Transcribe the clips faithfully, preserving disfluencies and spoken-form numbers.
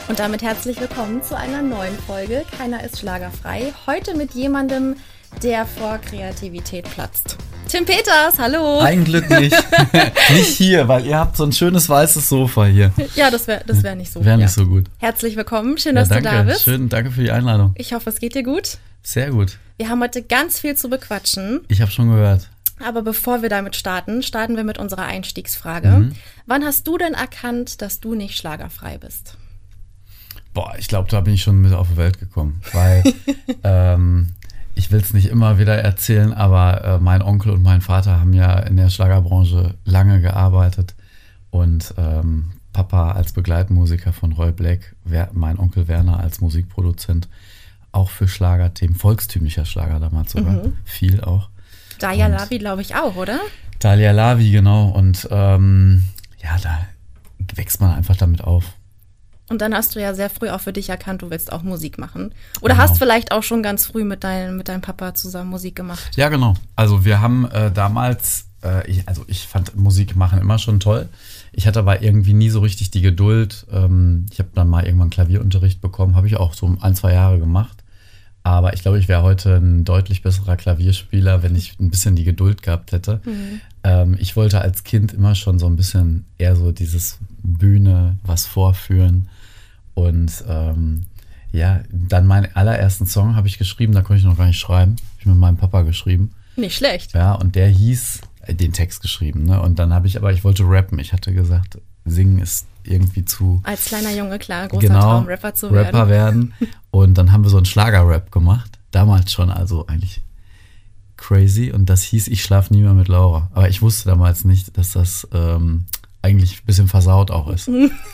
Und damit herzlich willkommen zu einer neuen Folge Keiner ist schlagerfrei. Heute mit jemandem, der vor Kreativität platzt. Tim Peters, hallo. Ein Glück nicht. Nicht hier, weil ihr habt so ein schönes weißes Sofa hier. Ja, das wäre das wär nicht so gut. Wäre nicht ja. so gut. Herzlich willkommen, schön, Ja, dass danke. du da bist. Schön, danke für die Einladung. Ich hoffe, es geht dir gut. Sehr gut. Wir haben heute ganz viel zu bequatschen. Ich habe schon gehört. Aber bevor wir damit starten, starten wir mit unserer Einstiegsfrage. Mhm. Wann hast du denn erkannt, dass du nicht schlagerfrei bist? Boah, ich glaube, da bin ich schon mit auf die Welt gekommen. Weil, ähm, ich will es nicht immer wieder erzählen, aber äh, mein Onkel und mein Vater haben ja in der Schlagerbranche lange gearbeitet. Und ähm, Papa als Begleitmusiker von Roy Black, wer, mein Onkel Werner als Musikproduzent, auch für Schlagerthemen, volkstümlicher Schlager damals sogar, Mhm. viel auch. Dalia Und- Lavi, glaube ich, auch, oder? Dalia Lavi, genau. Und ähm, ja, da wächst man einfach damit auf. Und dann hast du ja sehr früh auch für dich erkannt, du willst auch Musik machen. Oder Genau. hast vielleicht auch schon ganz früh mit, dein, mit deinem Papa zusammen Musik gemacht. Ja, genau. Also wir haben äh, damals, äh, ich, also ich fand Musik machen immer schon toll. Ich hatte aber irgendwie nie so richtig die Geduld. Ähm, ich habe dann mal irgendwann Klavierunterricht bekommen, habe ich auch so ein, zwei Jahre gemacht. Aber ich glaube, ich wäre heute ein deutlich besserer Klavierspieler, wenn ich ein bisschen die Geduld gehabt hätte. Mhm. Ähm, ich wollte als Kind immer schon so ein bisschen eher so dieses Bühne, was vorführen. Und ähm, ja, dann meinen allerersten Song habe ich geschrieben, da konnte ich noch gar nicht schreiben. Habe ich mit meinem Papa geschrieben. Nicht schlecht. Ja, und der hieß, äh, den Text geschrieben, ne? Und dann habe ich, aber ich wollte rappen. Ich hatte gesagt, singen ist irgendwie zu... Als kleiner Junge, klar, großer Genau, Traum, Rapper zu werden. Rapper werden. Und dann haben wir so einen Schlager-Rap gemacht. Damals schon, also eigentlich crazy. Und das hieß Ich schlaf nie mehr mit Laura. Aber ich wusste damals nicht, dass das ähm, eigentlich ein bisschen versaut auch ist.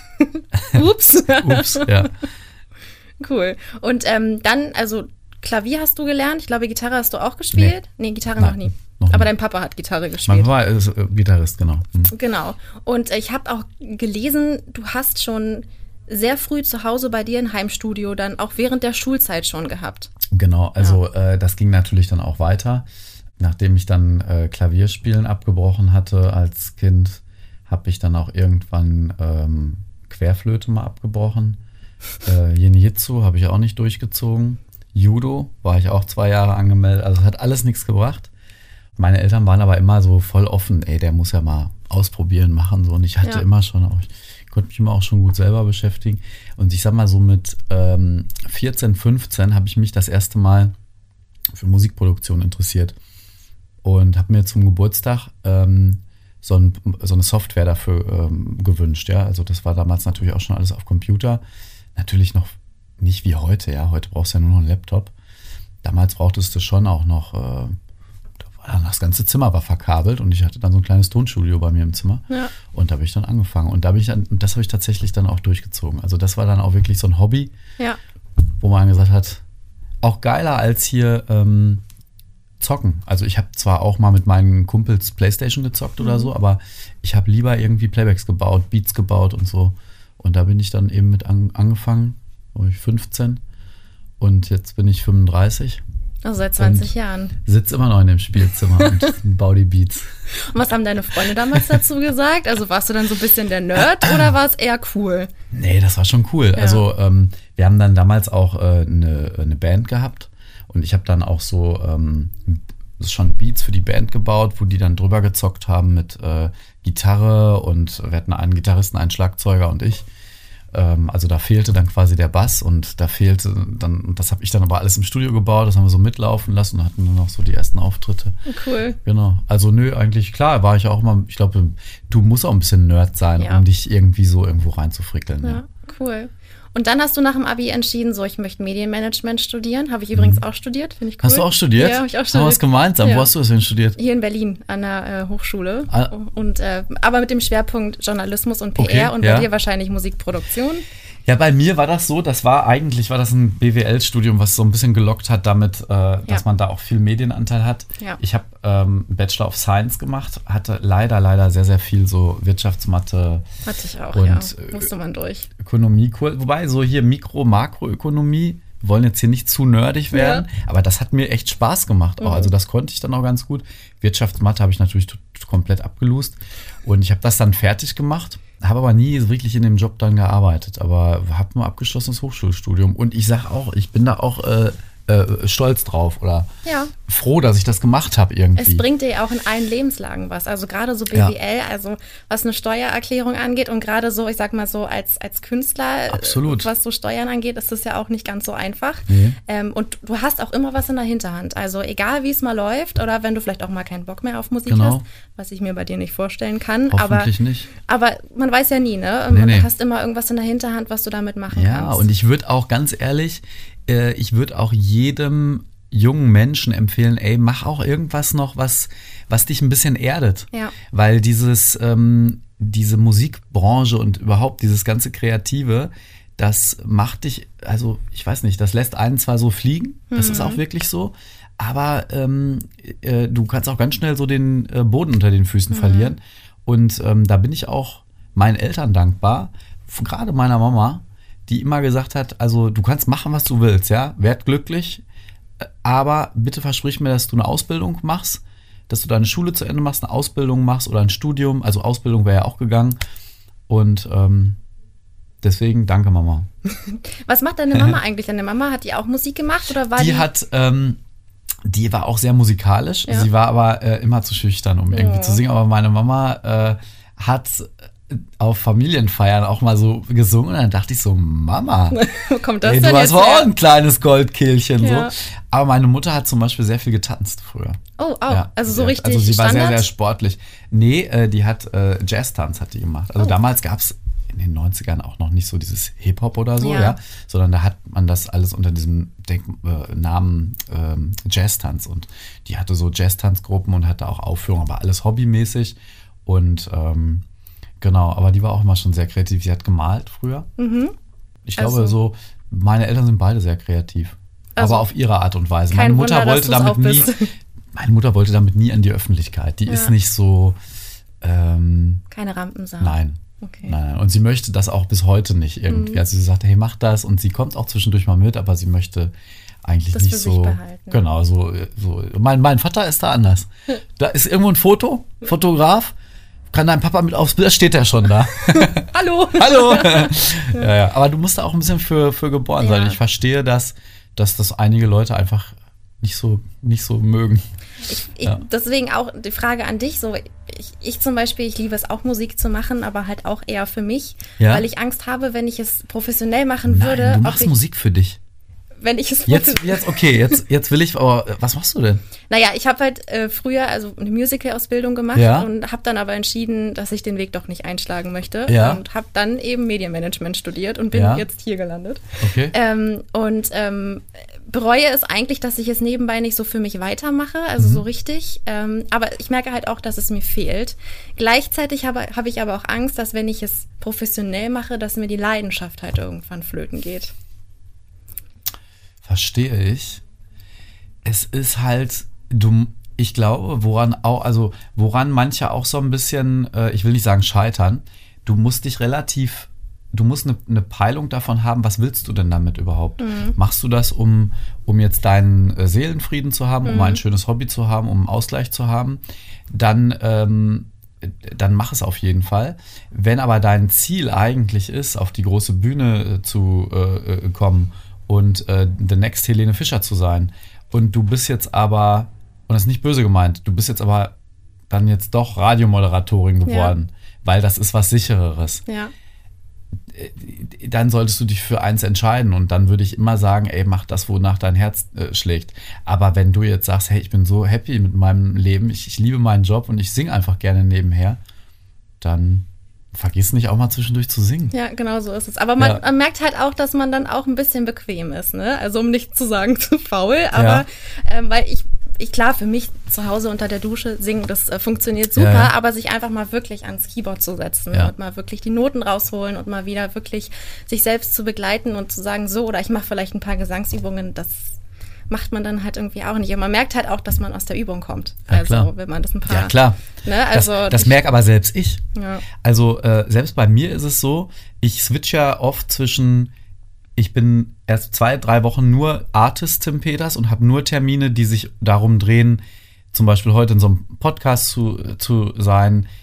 Ups. Ups, ja. Cool. Und ähm, dann, also Klavier hast du gelernt. Ich glaube, Gitarre hast du auch gespielt. Nee, Gitarre Nein, noch nie. noch nie. Aber dein Papa hat Gitarre Mein gespielt. Papa ist äh, Gitarrist, genau. Hm. Genau. Und äh, ich habe auch gelesen, du hast schon sehr früh zu Hause bei dir ein Heimstudio dann auch während der Schulzeit schon gehabt. Genau, also äh, das ging natürlich dann auch weiter. Nachdem ich dann äh, Klavierspielen abgebrochen hatte als Kind, habe ich dann auch irgendwann ähm, Querflöte mal abgebrochen. Äh, Jiu-Jitsu habe ich auch nicht durchgezogen. Judo war ich auch zwei Jahre angemeldet. Also es hat alles nichts gebracht. Meine Eltern waren aber immer so voll offen. Ey, der muss ja mal ausprobieren, machen. So. Und ich hatte Ja. immer schon, auch, ich konnte mich immer auch schon gut selber beschäftigen. Und ich sag mal so mit ähm, vierzehn, fünfzehn habe ich mich das erste Mal für Musikproduktion interessiert. Und habe mir zum Geburtstag ähm, so, ein, so eine Software dafür ähm, gewünscht. Ja? Also das war damals natürlich auch schon alles auf Computer. Natürlich noch nicht wie heute. Ja, heute brauchst du ja nur noch einen Laptop. Damals brauchtest du schon auch noch, äh, da war dann das ganze Zimmer war verkabelt und ich hatte dann so ein kleines Tonstudio bei mir im Zimmer. Ja. Und da habe ich dann angefangen. Und da bin ich dann, und das habe ich tatsächlich dann auch durchgezogen. Also das war dann auch wirklich so ein Hobby, Ja. wo man gesagt hat, auch geiler als hier ähm, zocken. Also ich habe zwar auch mal mit meinen Kumpels Playstation gezockt oder so, aber ich habe lieber irgendwie Playbacks gebaut, Beats gebaut und so. Und da bin ich dann eben mit an, angefangen, war ich fünfzehn und jetzt bin ich fünfunddreißig. Also seit zwanzig Und Jahren. Sitze immer noch in dem Spielzimmer und baue die Beats. Und was haben deine Freunde damals dazu gesagt? Also warst du dann so ein bisschen der Nerd oder war es eher cool? Nee, das war schon cool. Ja. Also ähm, wir haben dann damals auch äh, eine, eine Band gehabt und ich habe dann auch so ähm, schon Beats für die Band gebaut, wo die dann drüber gezockt haben mit äh, Gitarre und wir hatten einen Gitarristen, einen Schlagzeuger und ich. Ähm, also da fehlte dann quasi der Bass und da fehlte dann, und das habe ich dann aber alles im Studio gebaut, das haben wir so mitlaufen lassen und hatten dann noch so die ersten Auftritte. Cool. Genau. Also nö, eigentlich klar, war ich auch immer, ich glaube, du musst auch ein bisschen Nerd sein, Ja. um dich irgendwie so irgendwo reinzufrickeln. Ja, Ja. cool. Und dann hast du nach dem Abi entschieden, so ich möchte Medienmanagement studieren. Habe ich übrigens auch studiert, finde ich cool. Hast du auch studiert? Ja, habe ich auch Haben wir was studiert. gemeinsam? Ja. Wo hast du das denn studiert? Hier in Berlin an der äh, Hochschule. Ah. Und, äh, aber mit dem Schwerpunkt Journalismus und P R Okay, und bei ja. dir wahrscheinlich Musikproduktion. Ja, bei mir war das so, das war eigentlich, war das ein B W L-Studium, was so ein bisschen gelockt hat damit, äh, dass Ja. man da auch viel Medienanteil hat. Ja. Ich habe ähm, Bachelor of Science gemacht, hatte leider, leider sehr, sehr viel so Wirtschaftsmathe, Hatte ich auch, Und, ja. äh, Musste man durch. Ökonomie, wobei so hier Mikro-, Makroökonomie, wir wollen jetzt hier nicht zu nerdig werden, Ja. aber das hat mir echt Spaß gemacht auch. Mhm. Also das konnte ich dann auch ganz gut. Wirtschaftsmathe habe ich natürlich t- komplett abgelust und ich habe das dann fertig gemacht. habe aber nie wirklich in dem Job dann gearbeitet, aber habe nur abgeschlossenes Hochschulstudium. Und ich sage auch, ich bin da auch äh, äh, stolz drauf oder ja. froh, dass ich das gemacht habe irgendwie. Es bringt dir ja auch in allen Lebenslagen was. Also gerade so B W L, ja. also was eine Steuererklärung angeht und gerade so, ich sag mal so als, als Künstler, Absolut. was so Steuern angeht, ist das ja auch nicht ganz so einfach. Nee. Ähm, und du hast auch immer was in der Hinterhand. Also egal, wie es mal läuft oder wenn du vielleicht auch mal keinen Bock mehr auf Musik genau. hast, was ich mir bei dir nicht vorstellen kann. Hoffentlich aber, nicht. Aber man weiß ja nie, ne? Nee, und nee. du hast immer irgendwas in der Hinterhand, was du damit machen ja, kannst. Ja, und ich würde auch ganz ehrlich, äh, ich würde auch jedem jungen Menschen empfehlen, ey, mach auch irgendwas noch, was, was dich ein bisschen erdet. Ja. Weil dieses, ähm, diese Musikbranche und überhaupt dieses ganze Kreative, das macht dich, also ich weiß nicht, das lässt einen zwar so fliegen, das mhm. ist auch wirklich so, aber ähm, äh, du kannst auch ganz schnell so den äh, Boden unter den Füßen mhm. verlieren. Und ähm, da bin ich auch meinen Eltern dankbar, gerade meiner Mama, die immer gesagt hat, also du kannst machen, was du willst, ja, werd glücklich, aber bitte versprich mir, dass du eine Ausbildung machst, dass du deine Schule zu Ende machst, eine Ausbildung machst oder ein Studium. Also Ausbildung wäre ja auch gegangen. Und ähm, deswegen danke, Mama. Was macht deine Mama eigentlich? Deine Mama, hat die auch Musik gemacht oder war die? Die hat, ähm, die war auch sehr musikalisch. Ja. Sie war aber äh, immer zu schüchtern, um irgendwie ja. zu singen. Aber meine Mama äh, hat auf Familienfeiern auch mal so gesungen und dann dachte ich so, Mama, wo kommt das ey, denn du hast jetzt auch her? ein kleines Goldkehlchen. Ja. So. Aber meine Mutter hat zum Beispiel sehr viel getanzt früher. Oh, auch. Ja, also so sie richtig hat, Also sie war Standard? sehr, sehr sportlich. Nee, äh, die hat äh, Jazztanz hat die gemacht. Also oh. damals gab es in den neunzigern auch noch nicht so dieses Hip-Hop oder so, ja. ja, sondern da hat man das alles unter diesem Denk äh, Namen ähm, Jazztanz und die hatte so Jazztanzgruppen und hatte auch Aufführungen, aber alles hobbymäßig und ähm, genau, aber die war auch immer schon sehr kreativ. Sie hat gemalt früher. Mhm. Ich glaube also. so, meine Eltern sind beide sehr kreativ. Also, aber auf ihre Art und Weise. Kein Meine Mutter Wunder, wollte dass damit nie, bist. meine Mutter wollte damit nie an die Öffentlichkeit. Die ja. ist nicht so, ähm, keine Rampensau. Nein. Okay. Nein, nein. Und sie möchte das auch bis heute nicht irgendwie. Mhm. Also sie sagt, hey, mach das. Und sie kommt auch zwischendurch mal mit, aber sie möchte eigentlich das nicht für so. Sich behalten. Genau, so. so. Mein, mein Vater ist da anders. Da ist irgendwo ein Foto, Fotograf. Kann dein Papa mit aufs Bild? Da steht er schon da. Hallo. Hallo. ja, ja. Aber du musst da auch ein bisschen für, für geboren ja. sein. Ich verstehe das, dass das einige Leute einfach nicht so, nicht so mögen. Ich, ich, ja. Deswegen auch die Frage an dich, so ich, ich zum Beispiel, ich liebe es auch Musik zu machen, aber halt auch eher für mich, ja. weil ich Angst habe, wenn ich es professionell machen Nein, würde. Du machst ich, Musik für dich. Wenn ich es jetzt, jetzt, okay, jetzt, jetzt will ich, aber was machst du denn? Naja, ich habe halt äh, früher also eine Musical-Ausbildung gemacht ja. und habe dann aber entschieden, dass ich den Weg doch nicht einschlagen möchte ja. und habe dann eben Medienmanagement studiert und bin ja. jetzt hier gelandet. Okay. Ähm, und ähm, bereue es eigentlich, dass ich es nebenbei nicht so für mich weitermache, also mhm. so richtig. Ähm, aber ich merke halt auch, dass es mir fehlt. Gleichzeitig habe, habe ich aber auch Angst, dass wenn ich es professionell mache, dass mir die Leidenschaft halt irgendwann flöten geht. Verstehe ich. Es ist halt, du, ich glaube, woran auch, also woran manche auch so ein bisschen, äh, ich will nicht sagen scheitern, du musst dich relativ, du musst eine, eine Peilung davon haben, was willst du denn damit überhaupt? Mhm. Machst du das, um, um jetzt deinen äh, Seelenfrieden zu haben, mhm. um ein schönes Hobby zu haben, um einen Ausgleich zu haben? Dann, ähm, dann mach es auf jeden Fall. Wenn aber dein Ziel eigentlich ist, auf die große Bühne äh, zu äh, kommen und äh, the next Helene Fischer zu sein. Und du bist jetzt aber, und das ist nicht böse gemeint, du bist jetzt aber dann jetzt doch Radiomoderatorin geworden, ja. weil das ist was Sichereres. Ja. Dann solltest du dich für eins entscheiden und dann würde ich immer sagen, ey, mach das, wonach dein Herz äh, schlägt. Aber wenn du jetzt sagst, hey, ich bin so happy mit meinem Leben, ich, ich liebe meinen Job und ich singe einfach gerne nebenher, dann vergiss nicht auch mal zwischendurch zu singen. Ja, genau so ist es. Aber man, ja. man merkt halt auch, dass man dann auch ein bisschen bequem ist, ne? Also um nicht zu sagen zu faul, aber ja. ähm, weil ich, ich klar, für mich zu Hause unter der Dusche singen, das äh, funktioniert super, ja, ja. aber sich einfach mal wirklich ans Keyboard zu setzen ja. und mal wirklich die Noten rausholen und mal wieder wirklich sich selbst zu begleiten und zu sagen, so, oder ich mache vielleicht ein paar Gesangsübungen, das macht man dann halt irgendwie auch nicht. Und man merkt halt auch, dass man aus der Übung kommt. Ja, also klar. wenn man das ein paar... Ja, klar. Ne, also das das merke aber selbst ich. Ja. Also äh, selbst bei mir ist es so, ich switch ja oft zwischen, ich bin erst zwei, drei Wochen nur Artist Tim Peters und habe nur Termine, die sich darum drehen, zum Beispiel heute in so einem Podcast zu, zu sein,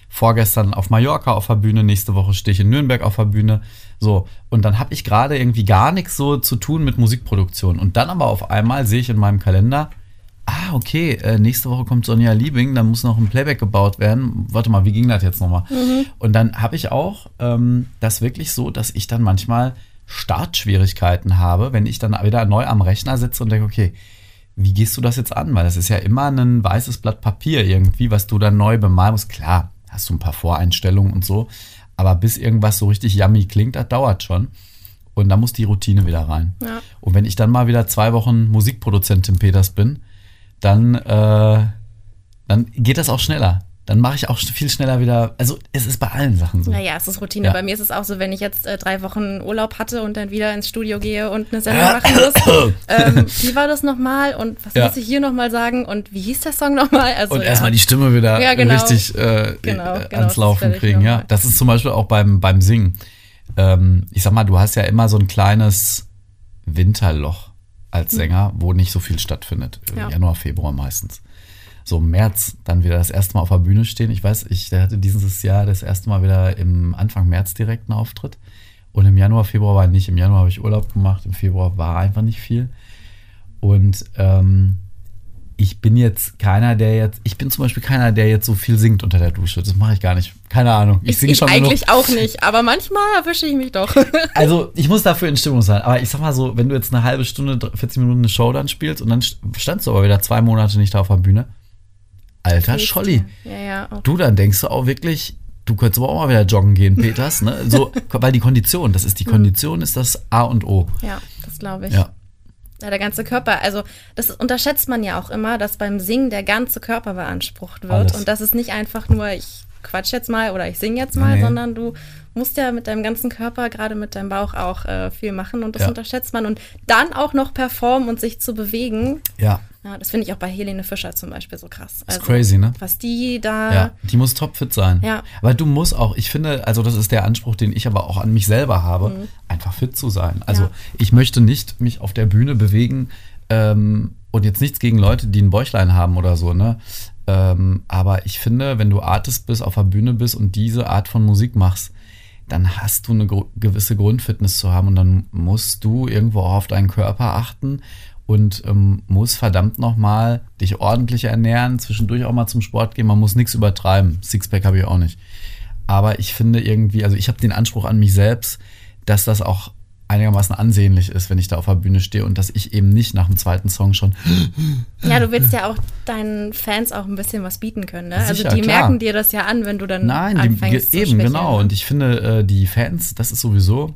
vorgestern auf Mallorca auf der Bühne, nächste Woche stehe ich in Nürnberg auf der Bühne. So, und dann habe ich gerade irgendwie gar nichts so zu tun mit Musikproduktion. Und dann aber auf einmal sehe ich in meinem Kalender, ah, okay, äh, nächste Woche kommt Sonja Liebing, dann muss noch ein Playback gebaut werden. Warte mal, wie ging das jetzt nochmal? Mhm. Und dann habe ich auch ähm, das wirklich so, dass ich dann manchmal Startschwierigkeiten habe, wenn ich dann wieder neu am Rechner sitze und denke, okay, wie gehst du das jetzt an? Weil das ist ja immer ein weißes Blatt Papier irgendwie, was du dann neu bemalen musst. Klar, hast du ein paar Voreinstellungen und so, aber bis irgendwas so richtig yummy klingt, das dauert schon. Und da muss die Routine wieder rein. Ja. Und wenn ich dann mal wieder zwei Wochen Musikproduzent im Peters bin, dann, äh, dann geht das auch schneller. Dann mache ich auch viel schneller wieder, also es ist bei allen Sachen so. Naja, es ist Routine. Ja. Bei mir ist es auch so, wenn ich jetzt äh, drei Wochen Urlaub hatte und dann wieder ins Studio gehe und eine Sendung machen muss. ähm, wie war das nochmal und was ja. muss ich hier nochmal sagen und wie hieß der Song nochmal? Also, und ja. erstmal die Stimme wieder ja, genau. richtig äh, genau, äh, genau, ans Laufen kriegen. Ja, das ist zum Beispiel auch beim, beim Singen. Ähm, ich sag mal, du hast ja immer so ein kleines Winterloch als Sänger, wo nicht so viel stattfindet. Ja. Januar, Februar meistens. So im März dann wieder das erste Mal auf der Bühne stehen. Ich weiß, ich hatte dieses Jahr das erste Mal wieder im Anfang März direkt einen Auftritt. Und im Januar, Februar war nicht. Im Januar habe ich Urlaub gemacht, im Februar war einfach nicht viel. Und ähm, ich bin jetzt keiner, der jetzt, ich bin zum Beispiel keiner, der jetzt so viel singt unter der Dusche. Das mache ich gar nicht. Keine Ahnung. Ich, ich singe schon eigentlich genug. Auch nicht, aber manchmal erwische ich mich doch. Also ich muss dafür in Stimmung sein. Aber ich sag mal so, wenn du jetzt eine halbe Stunde, vierzig Minuten eine Show dann spielst und dann standst du aber wieder zwei Monate nicht da auf der Bühne. Alter Scholli. Ja, ja, okay. Du, dann denkst du auch wirklich, du könntest aber auch mal wieder joggen gehen, Peters. Ne? So, weil die Kondition, das ist die Kondition, ist das A und O. Ja, das glaube ich. Ja. Ja, der ganze Körper, also das unterschätzt man ja auch immer, dass beim Singen der ganze Körper beansprucht wird. Alles. Und das ist nicht einfach nur, ich quatsch jetzt mal oder ich singe jetzt mal, nee. sondern du musst ja mit deinem ganzen Körper, gerade mit deinem Bauch auch äh, viel machen und das ja. unterschätzt man. Und dann auch noch performen und sich zu bewegen. Ja. Ja, das finde ich auch bei Helene Fischer zum Beispiel so krass. Also, ist crazy, ne? Was die da... Ja, die muss topfit sein. Ja. Weil du musst auch, ich finde, also das ist der Anspruch, den ich aber auch an mich selber habe, mhm. einfach fit zu sein. Also ja. ich möchte nicht mich auf der Bühne bewegen ähm, und jetzt nichts gegen Leute, die ein Bäuchlein haben oder so, ne? Ähm, aber ich finde, wenn du Artist bist, auf der Bühne bist und diese Art von Musik machst, dann hast du eine gro- gewisse Grundfitness zu haben und dann musst du irgendwo auch auf deinen Körper achten und ähm, muss verdammt nochmal dich ordentlich ernähren, zwischendurch auch mal zum Sport gehen, man muss nichts übertreiben. Sixpack habe ich auch nicht. Aber ich finde irgendwie, also ich habe den Anspruch an mich selbst, dass das auch einigermaßen ansehnlich ist, wenn ich da auf der Bühne stehe und dass ich eben nicht nach dem zweiten Song schon... Ja, du willst ja auch deinen Fans auch ein bisschen was bieten können, ne? Sicher, also die klar. merken dir das ja an, wenn du dann Nein, anfängst die, eben, zu schwächeln, genau. Ne? Und ich finde, die Fans, das ist sowieso,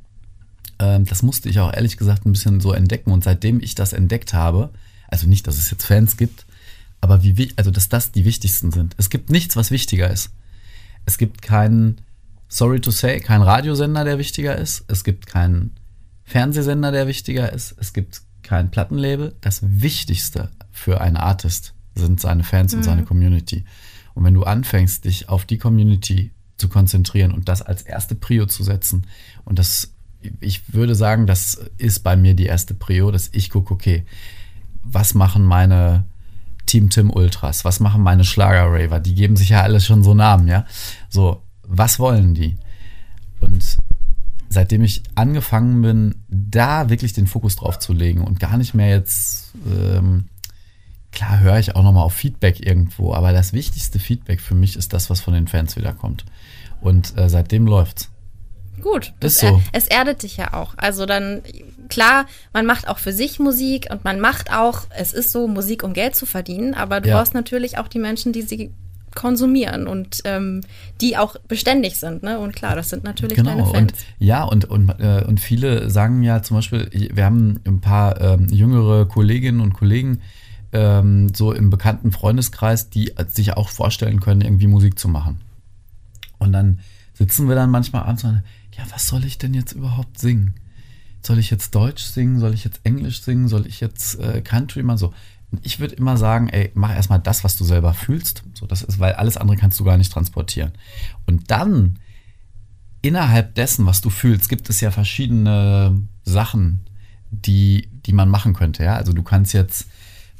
das musste ich auch ehrlich gesagt ein bisschen so entdecken. Und seitdem ich das entdeckt habe, also nicht, dass es jetzt Fans gibt, aber wie, also dass das die wichtigsten sind. Es gibt nichts, was wichtiger ist. Es gibt keinen, sorry to say, keinen Radiosender, der wichtiger ist. Es gibt keinen Fernsehsender, der wichtiger ist. Es gibt kein Plattenlabel. Das Wichtigste für einen Artist sind seine Fans mhm. und seine Community. Und wenn du anfängst, dich auf die Community zu konzentrieren und das als erste Prio zu setzen, und das, ich würde sagen, das ist bei mir die erste Prio, dass ich gucke, okay, was machen meine Team Tim Ultras, was machen meine Schlager-Raver, die geben sich ja alle schon so Namen, ja, so, was wollen die? Und seitdem ich angefangen bin, da wirklich den Fokus drauf zu legen und gar nicht mehr jetzt, ähm, klar höre ich auch nochmal auf Feedback irgendwo, aber das wichtigste Feedback für mich ist das, was von den Fans wiederkommt. Und äh, seitdem läuft's. Gut, ist so. Es erdet dich ja auch. Also dann, klar, man macht auch für sich Musik und man macht auch, es ist so, Musik, um Geld zu verdienen, aber du Ja. brauchst natürlich auch die Menschen, die sie konsumieren und ähm, die auch beständig sind, ne? Und klar, das sind natürlich Genau, deine Fans. und ja, und, und, äh, und viele sagen ja zum Beispiel, wir haben ein paar ähm, jüngere Kolleginnen und Kollegen ähm, so im bekannten Freundeskreis, die sich auch vorstellen können, irgendwie Musik zu machen. Und dann sitzen wir dann manchmal abends und sagen, ja, was soll ich denn jetzt überhaupt singen? Soll ich jetzt Deutsch singen? Soll ich jetzt Englisch singen? Soll ich jetzt äh, Country mal so? Und ich würde immer sagen, ey, mach erstmal das, was du selber fühlst. So, das ist, weil alles andere kannst du gar nicht transportieren. Und dann, innerhalb dessen, was du fühlst, gibt es ja verschiedene Sachen, die, die man machen könnte. Ja? Also du kannst jetzt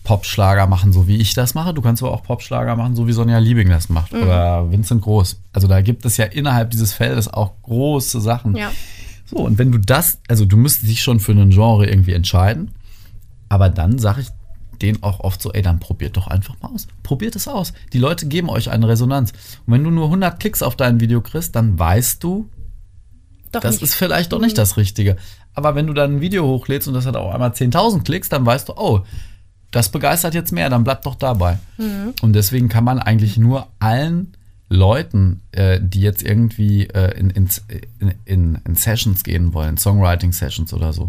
Popschlager machen, so wie ich das mache. Du kannst aber auch Popschlager machen, so wie Sonja Liebing das macht. Mhm. Oder Vincent Groß. Also da gibt es ja innerhalb dieses Feldes auch große Sachen. Ja. So, und wenn du das, also du müsstest dich schon für ein Genre irgendwie entscheiden, aber dann sage ich denen auch oft so, ey, dann probiert doch einfach mal aus. Probiert es aus. Die Leute geben euch eine Resonanz. Und wenn du nur hundert Klicks auf dein Video kriegst, dann weißt du, doch das nicht. Ist vielleicht doch nicht das Richtige. Aber wenn du dann ein Video hochlädst und das hat auch einmal zehntausend Klicks, dann weißt du, oh, das begeistert jetzt mehr, dann bleib doch dabei. Mhm. Und deswegen kann man eigentlich nur allen Leuten, äh, die jetzt irgendwie äh, in, in, in, in Sessions gehen wollen, Songwriting-Sessions oder so,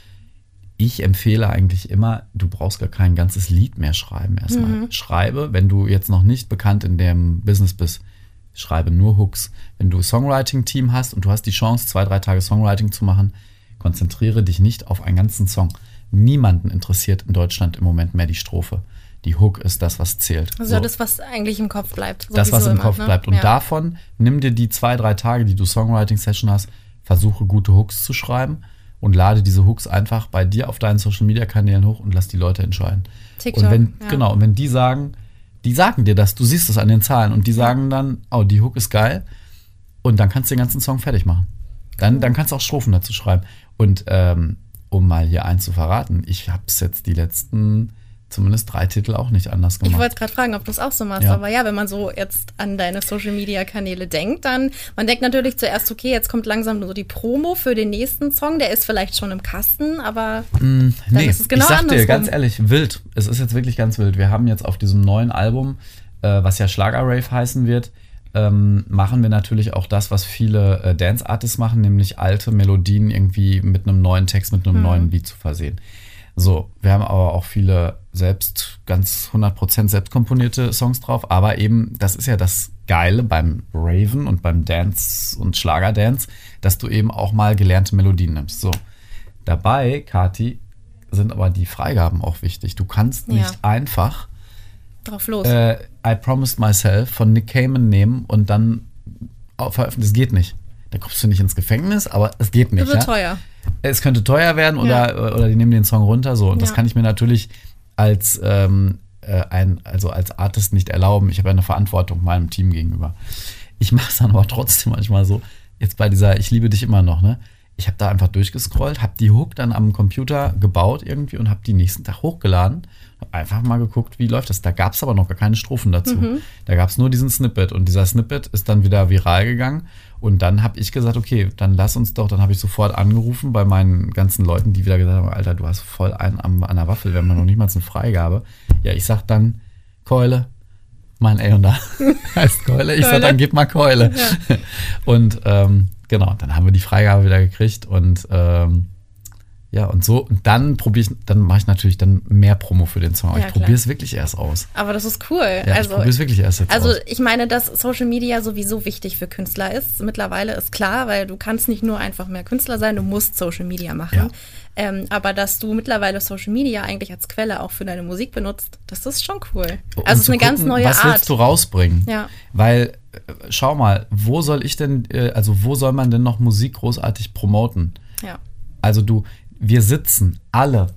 ich empfehle eigentlich immer, du brauchst gar kein ganzes Lied mehr schreiben erstmal. Mhm. Schreibe, wenn du jetzt noch nicht bekannt in dem Business bist, schreibe nur Hooks. Wenn du ein Songwriting-Team hast und du hast die Chance, zwei, drei Tage Songwriting zu machen, konzentriere dich nicht auf einen ganzen Song. Niemanden interessiert in Deutschland im Moment mehr die Strophe. Die Hook ist das, was zählt. Also so. Das, was eigentlich im Kopf bleibt. Das, was im immer, Kopf ne? bleibt. Und ja. davon nimm dir die zwei, drei Tage, die du Songwriting-Session hast, versuche gute Hooks zu schreiben und lade diese Hooks einfach bei dir auf deinen Social-Media-Kanälen hoch und lass die Leute entscheiden. TikTok, und wenn, ja. Genau, und wenn die sagen, die sagen dir das, du siehst es an den Zahlen und die sagen dann, oh, die Hook ist geil und dann kannst du den ganzen Song fertig machen. Dann, dann kannst du auch Strophen dazu schreiben. Und ähm, um mal hier eins zu verraten, ich habe es jetzt die letzten zumindest drei Titel auch nicht anders gemacht. Ich wollte gerade fragen, ob du es auch so machst, ja. Aber ja, wenn man so jetzt an deine Social-Media-Kanäle denkt, dann, man denkt natürlich zuerst, okay, jetzt kommt langsam so die Promo für den nächsten Song, der ist vielleicht schon im Kasten, aber mm, dann nee, ist es genau andersrum. Ich sag dir ganz ehrlich, wild, es ist jetzt wirklich ganz wild. Wir haben jetzt auf diesem neuen Album, äh, was ja Schlager-Rave heißen wird, ähm, machen wir natürlich auch das, was viele äh, Dance-Artists machen, nämlich alte Melodien irgendwie mit einem neuen Text, mit einem hm. neuen Beat zu versehen. So, wir haben aber auch viele selbst, ganz hundert Prozent selbst komponierte Songs drauf, aber eben, das ist ja das Geile beim Raven und beim Dance und Schlagerdance, dass du eben auch mal gelernte Melodien nimmst. So, dabei, Kathi, sind aber die Freigaben auch wichtig. Du kannst nicht ja. einfach drauf los. Äh, I Promised Myself von Nick Cayman nehmen und dann veröffentlichen. Das geht nicht. Da kommst du nicht ins Gefängnis, aber es geht nicht. Das wird ja? teuer. Es könnte teuer werden oder, ja. oder die nehmen den Song runter. So. Und ja. das kann ich mir natürlich als, ähm, äh, ein, also als Artist nicht erlauben. Ich habe ja eine Verantwortung meinem Team gegenüber. Ich mache es dann aber trotzdem manchmal so, jetzt bei dieser Ich liebe dich immer noch, ne? Ich habe da einfach durchgescrollt, habe die Hook dann am Computer gebaut irgendwie und habe die nächsten Tag hochgeladen. Habe einfach mal geguckt, wie läuft das. Da gab es aber noch gar keine Strophen dazu. Mhm. Da gab es nur diesen Snippet und dieser Snippet ist dann wieder viral gegangen. Und dann habe ich gesagt, okay, dann lass uns doch, dann habe ich sofort angerufen bei meinen ganzen Leuten, die wieder gesagt haben, Alter, du hast voll einen an, an der Waffel, wir haben noch nicht mal eine Freigabe. Ja, ich sag dann, Keule, mein A und A heißt Keule. Ich Keule. sag dann, gib mal Keule. Ja. Und ähm, genau, dann haben wir die Freigabe wieder gekriegt und ähm, ja, und so, und dann probiere ich, dann mache ich natürlich dann mehr Promo für den Song. Aber ja, ich probiere es wirklich erst aus. Aber das ist cool. Ja, also, ich probiere es wirklich erst jetzt Also aus. ich meine, dass Social Media sowieso wichtig für Künstler ist. Mittlerweile ist klar, weil du kannst nicht nur einfach mehr Künstler sein, du musst Social Media machen. Ja. Ähm, aber dass du mittlerweile Social Media eigentlich als Quelle auch für deine Musik benutzt, das ist schon cool. Um also es ist eine gucken, ganz neue was Art. Was willst du rausbringen? Ja. Weil, schau mal, wo soll ich denn, also wo soll man denn noch Musik großartig promoten? Ja. Also du, wir sitzen alle,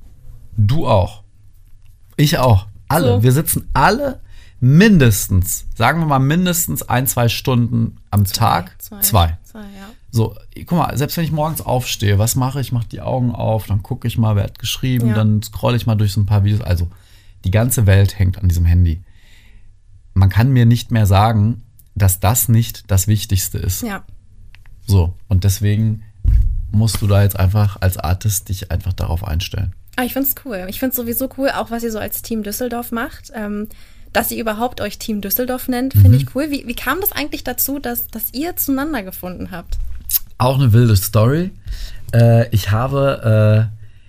du auch, ich auch, alle, so. Wir sitzen alle mindestens, sagen wir mal mindestens ein, zwei Stunden am zwei, Tag. Zwei. Zwei. zwei ja. So, guck mal, selbst wenn ich morgens aufstehe, was mache ich? Ich mache die Augen auf, dann gucke ich mal, wer hat geschrieben, ja. dann scrolle ich mal durch so ein paar Videos. Also, die ganze Welt hängt an diesem Handy. Man kann mir nicht mehr sagen, dass das nicht das Wichtigste ist. Ja. So, und deswegen musst du da jetzt einfach als Artist dich einfach darauf einstellen. Ah, ich finde es cool. Ich finde es sowieso cool, auch was ihr so als Team Düsseldorf macht. Ähm, dass ihr überhaupt euch Team Düsseldorf nennt, finde mhm. ich cool. Wie, wie kam das eigentlich dazu, dass, dass ihr zueinander gefunden habt? Auch eine wilde Story. Äh, ich habe,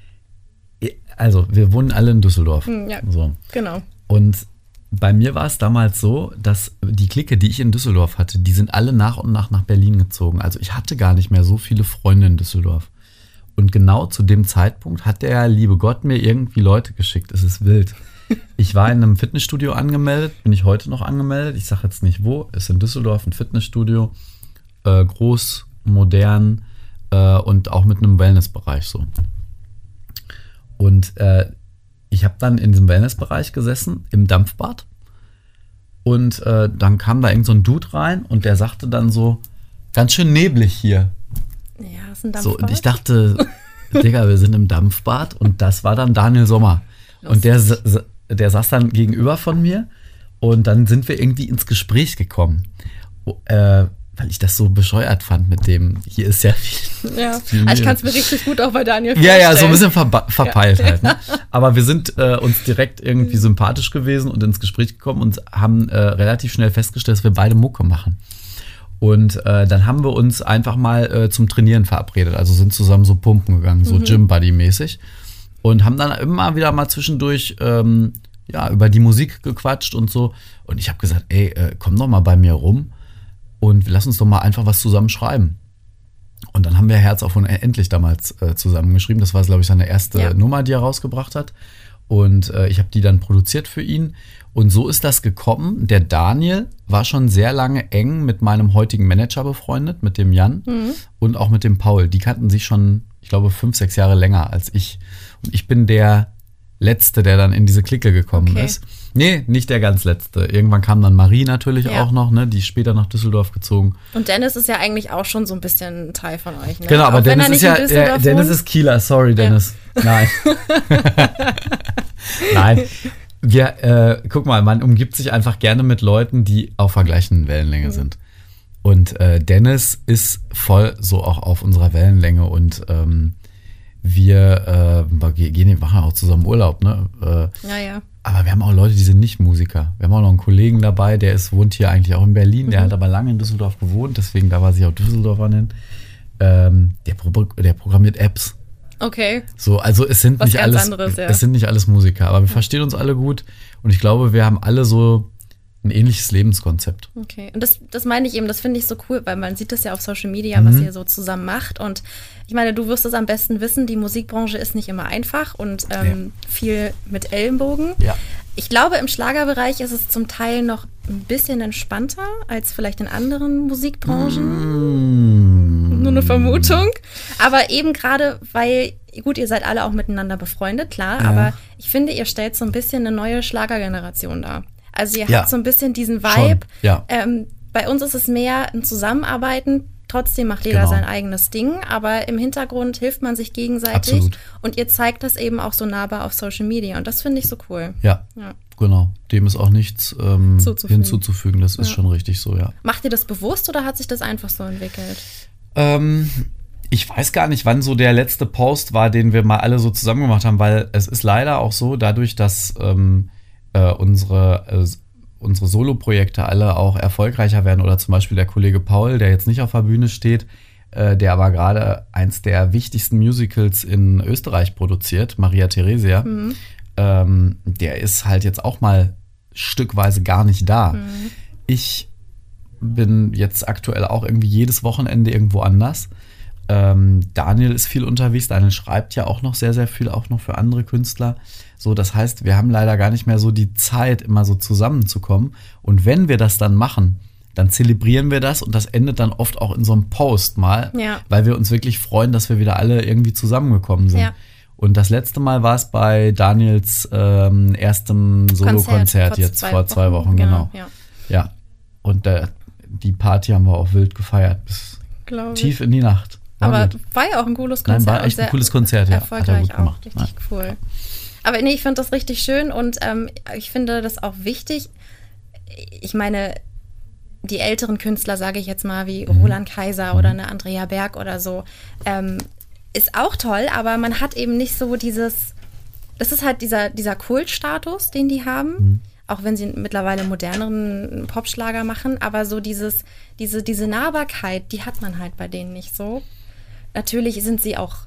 äh, also wir wohnen alle in Düsseldorf. Hm, ja, so. Genau. Und bei mir war es damals so, dass die Clique, die ich in Düsseldorf hatte, die sind alle nach und nach nach Berlin gezogen. Also ich hatte gar nicht mehr so viele Freunde in Düsseldorf. Und genau zu dem Zeitpunkt hat der liebe Gott mir irgendwie Leute geschickt. Es ist wild. Ich war in einem Fitnessstudio angemeldet, bin ich heute noch angemeldet. Ich sage jetzt nicht wo, ist in Düsseldorf ein Fitnessstudio. Äh, groß, modern äh, und auch mit einem Wellnessbereich so. Und äh, ich habe dann in diesem Wellnessbereich gesessen, im Dampfbad. Und äh, dann kam da irgend so ein Dude rein und der sagte dann so, ganz schön neblig hier. Ja, ist ein Dampfbad. So, und ich dachte, Digga, wir sind im Dampfbad und das war dann Daniel Sommer. Lustig. Und der, der saß dann gegenüber von mir und dann sind wir irgendwie ins Gespräch gekommen. Äh, weil ich das so bescheuert fand mit dem, hier ist sehr viel. Ja, viel also ich kann es mir richtig gut auch bei Daniel vorstellen. Ja, ja, so ein bisschen ver- verpeilt ja. halt. Ne? Aber wir sind äh, uns direkt irgendwie sympathisch gewesen und ins Gespräch gekommen und haben äh, relativ schnell festgestellt, dass wir beide Mucke machen. Und äh, dann haben wir uns einfach mal äh, zum Trainieren verabredet. Also sind zusammen so pumpen gegangen, so mhm. Gym-Buddy-mäßig. Und haben dann immer wieder mal zwischendurch ähm, ja, über die Musik gequatscht und so. Und ich habe gesagt, ey, äh, komm doch mal bei mir rum. Und lass uns doch mal einfach was zusammen schreiben. Und dann haben wir Herz auf unendlich damals äh, zusammengeschrieben. Das war, glaube ich, seine erste ja. Nummer, die er rausgebracht hat. Und äh, ich habe die dann produziert für ihn. Und so ist das gekommen. Der Daniel war schon sehr lange eng mit meinem heutigen Manager befreundet, mit dem Jan mhm. und auch mit dem Paul. Die kannten sich schon, ich glaube, fünf, sechs Jahre länger als ich. Und ich bin der Letzte, der dann in diese Clique gekommen okay. ist. Nee, nicht der ganz Letzte. Irgendwann kam dann Marie natürlich ja. auch noch, ne? Die ist später nach Düsseldorf gezogen. Und Dennis ist ja eigentlich auch schon so ein bisschen ein Teil von euch, ne? Genau, aber auch Dennis ist ja, äh, Dennis ist Kieler, sorry Dennis. Ja. Nein. Nein. Wir, äh, guck mal, man umgibt sich einfach gerne mit Leuten, die auf der gleichen Wellenlänge mhm. sind. Und äh, Dennis ist voll so auch auf unserer Wellenlänge und ähm, wir äh, gehen, wir machen auch zusammen Urlaub, ne? Äh, ja, ja. Aber wir haben auch Leute, die sind nicht Musiker. Wir haben auch noch einen Kollegen dabei, der ist, wohnt hier eigentlich auch in Berlin, der mhm. hat aber lange in Düsseldorf gewohnt, deswegen da war sich auch Düsseldorf an den. Ähm, der, Pro- der programmiert Apps. Okay. So, also es sind Was nicht alles, anderes, ja. es sind nicht alles Musiker, aber wir ja. verstehen uns alle gut und ich glaube, wir haben alle so ein ähnliches Lebenskonzept. Okay, und das, das meine ich eben, das finde ich so cool, weil man sieht das ja auf Social Media, mhm. was ihr so zusammen macht und ich meine, du wirst es am besten wissen, die Musikbranche ist nicht immer einfach und ähm, ja. viel mit Ellenbogen. Ja. Ich glaube, im Schlagerbereich ist es zum Teil noch ein bisschen entspannter als vielleicht in anderen Musikbranchen. Mm. Nur eine Vermutung. Aber eben gerade, weil, gut, ihr seid alle auch miteinander befreundet, klar, ja. aber ich finde, ihr stellt so ein bisschen eine neue Schlagergeneration dar. Also ihr ja. habt so ein bisschen diesen Vibe. Ja. Ähm, bei uns ist es mehr ein Zusammenarbeiten. Trotzdem macht jeder genau. sein eigenes Ding, aber im Hintergrund hilft man sich gegenseitig. Absolut. Und ihr zeigt das eben auch so nahbar auf Social Media und das finde ich so cool. Ja, ja. genau. Dem ist auch nichts ähm, hinzuzufügen, das ist ja. schon richtig so, ja. Macht ihr das bewusst oder hat sich das einfach so entwickelt? Ähm, ich weiß gar nicht, wann so der letzte Post war, den wir mal alle so zusammen gemacht haben, weil es ist leider auch so, dadurch, dass ähm, äh, unsere äh, unsere Solo-Projekte alle auch erfolgreicher werden oder zum Beispiel der Kollege Paul, der jetzt nicht auf der Bühne steht, äh, der aber gerade eins der wichtigsten Musicals in Österreich produziert, Maria Theresia, mhm. ähm, der ist halt jetzt auch mal stückweise gar nicht da. Mhm. Ich bin jetzt aktuell auch irgendwie jedes Wochenende irgendwo anders. Ähm, Daniel ist viel unterwegs, Daniel schreibt ja auch noch sehr, sehr viel, auch noch für andere Künstler. So, das heißt, wir haben leider gar nicht mehr so die Zeit, immer so zusammenzukommen. Und wenn wir das dann machen, dann zelebrieren wir das und das endet dann oft auch in so einem Post mal, ja. weil wir uns wirklich freuen, dass wir wieder alle irgendwie zusammengekommen sind. Ja. Und das letzte Mal war es bei Daniels ähm, erstem Solo-Konzert jetzt vor zwei, zwei Wochen, genau. genau. Ja. ja. Und der, die Party haben wir auch wild gefeiert, bis tief in die Nacht. War Aber gut. war ja auch ein cooles Konzert. Nein, war echt ein cooles Konzert, ja. Erfolgreich Hat er gut auch, gemacht. richtig ja. cool. Aber nee, ich finde das richtig schön und ähm, ich finde das auch wichtig. Ich meine, die älteren Künstler, sage ich jetzt mal, wie mhm. Roland Kaiser mhm. oder eine Andrea Berg oder so, ähm, ist auch toll, aber man hat eben nicht so dieses, das ist halt dieser, dieser Kultstatus, den die haben, mhm. auch wenn sie mittlerweile moderneren Popschlager machen, aber so dieses, diese, diese Nahbarkeit, die hat man halt bei denen nicht so. Natürlich sind sie auch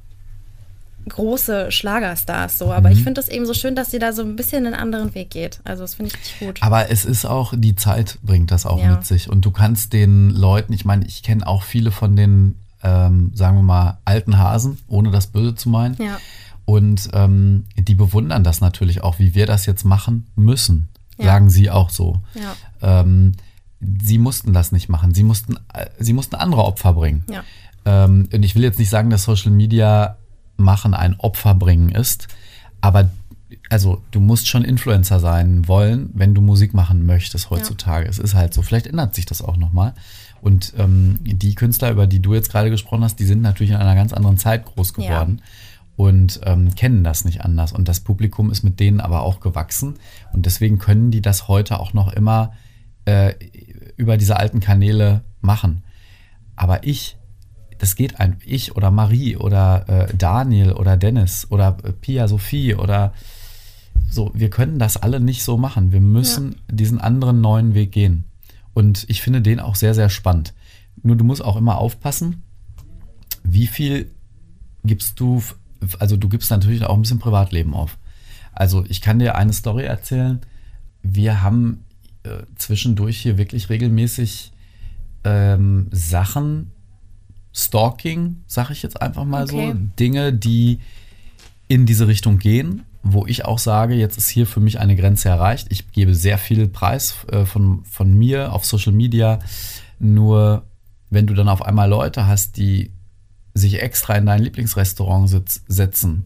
große Schlagerstars so, aber mhm. ich finde das eben so schön, dass sie da so ein bisschen einen anderen Weg geht. Also das finde ich richtig gut. Aber es ist auch, die Zeit bringt das auch ja. mit sich und du kannst den Leuten, ich meine, ich kenne auch viele von den, ähm, sagen wir mal, alten Hasen, ohne das Böse zu meinen. Ja. Und ähm, die bewundern das natürlich auch, wie wir das jetzt machen müssen, ja. sagen sie auch so. Ja. Ähm, sie mussten das nicht machen, sie mussten, äh, sie mussten andere Opfer bringen. Ja. Ähm, und ich will jetzt nicht sagen, dass Social Media machen ein Opfer bringen ist, aber also du musst schon Influencer sein wollen, wenn du Musik machen möchtest heutzutage. Ja. Es ist halt so. Vielleicht ändert sich das auch nochmal. Und ähm, die Künstler, über die du jetzt gerade gesprochen hast, die sind natürlich in einer ganz anderen Zeit groß geworden. Ja. Und ähm, kennen das nicht anders. Und das Publikum ist mit denen aber auch gewachsen. Und deswegen können die das heute auch noch immer äh, über diese alten Kanäle machen. Aber ich, das geht ein, ich oder Marie oder äh, Daniel oder Dennis oder äh, Pia Sophie oder so, wir können das alle nicht so machen. Wir müssen ja. diesen anderen neuen Weg gehen. Und ich finde den auch sehr, sehr spannend. Nur du musst auch immer aufpassen, wie viel gibst du, also du gibst natürlich auch ein bisschen Privatleben auf. Also ich kann dir eine Story erzählen. Wir haben äh, zwischendurch hier wirklich regelmäßig ähm, Sachen, Stalking, sag ich jetzt einfach mal okay. so, Dinge, die in diese Richtung gehen, wo ich auch sage, jetzt ist hier für mich eine Grenze erreicht. Ich gebe sehr viel Preis äh, von, von mir auf Social Media. Nur wenn du dann auf einmal Leute hast, die sich extra in dein Lieblingsrestaurant sitz, setzen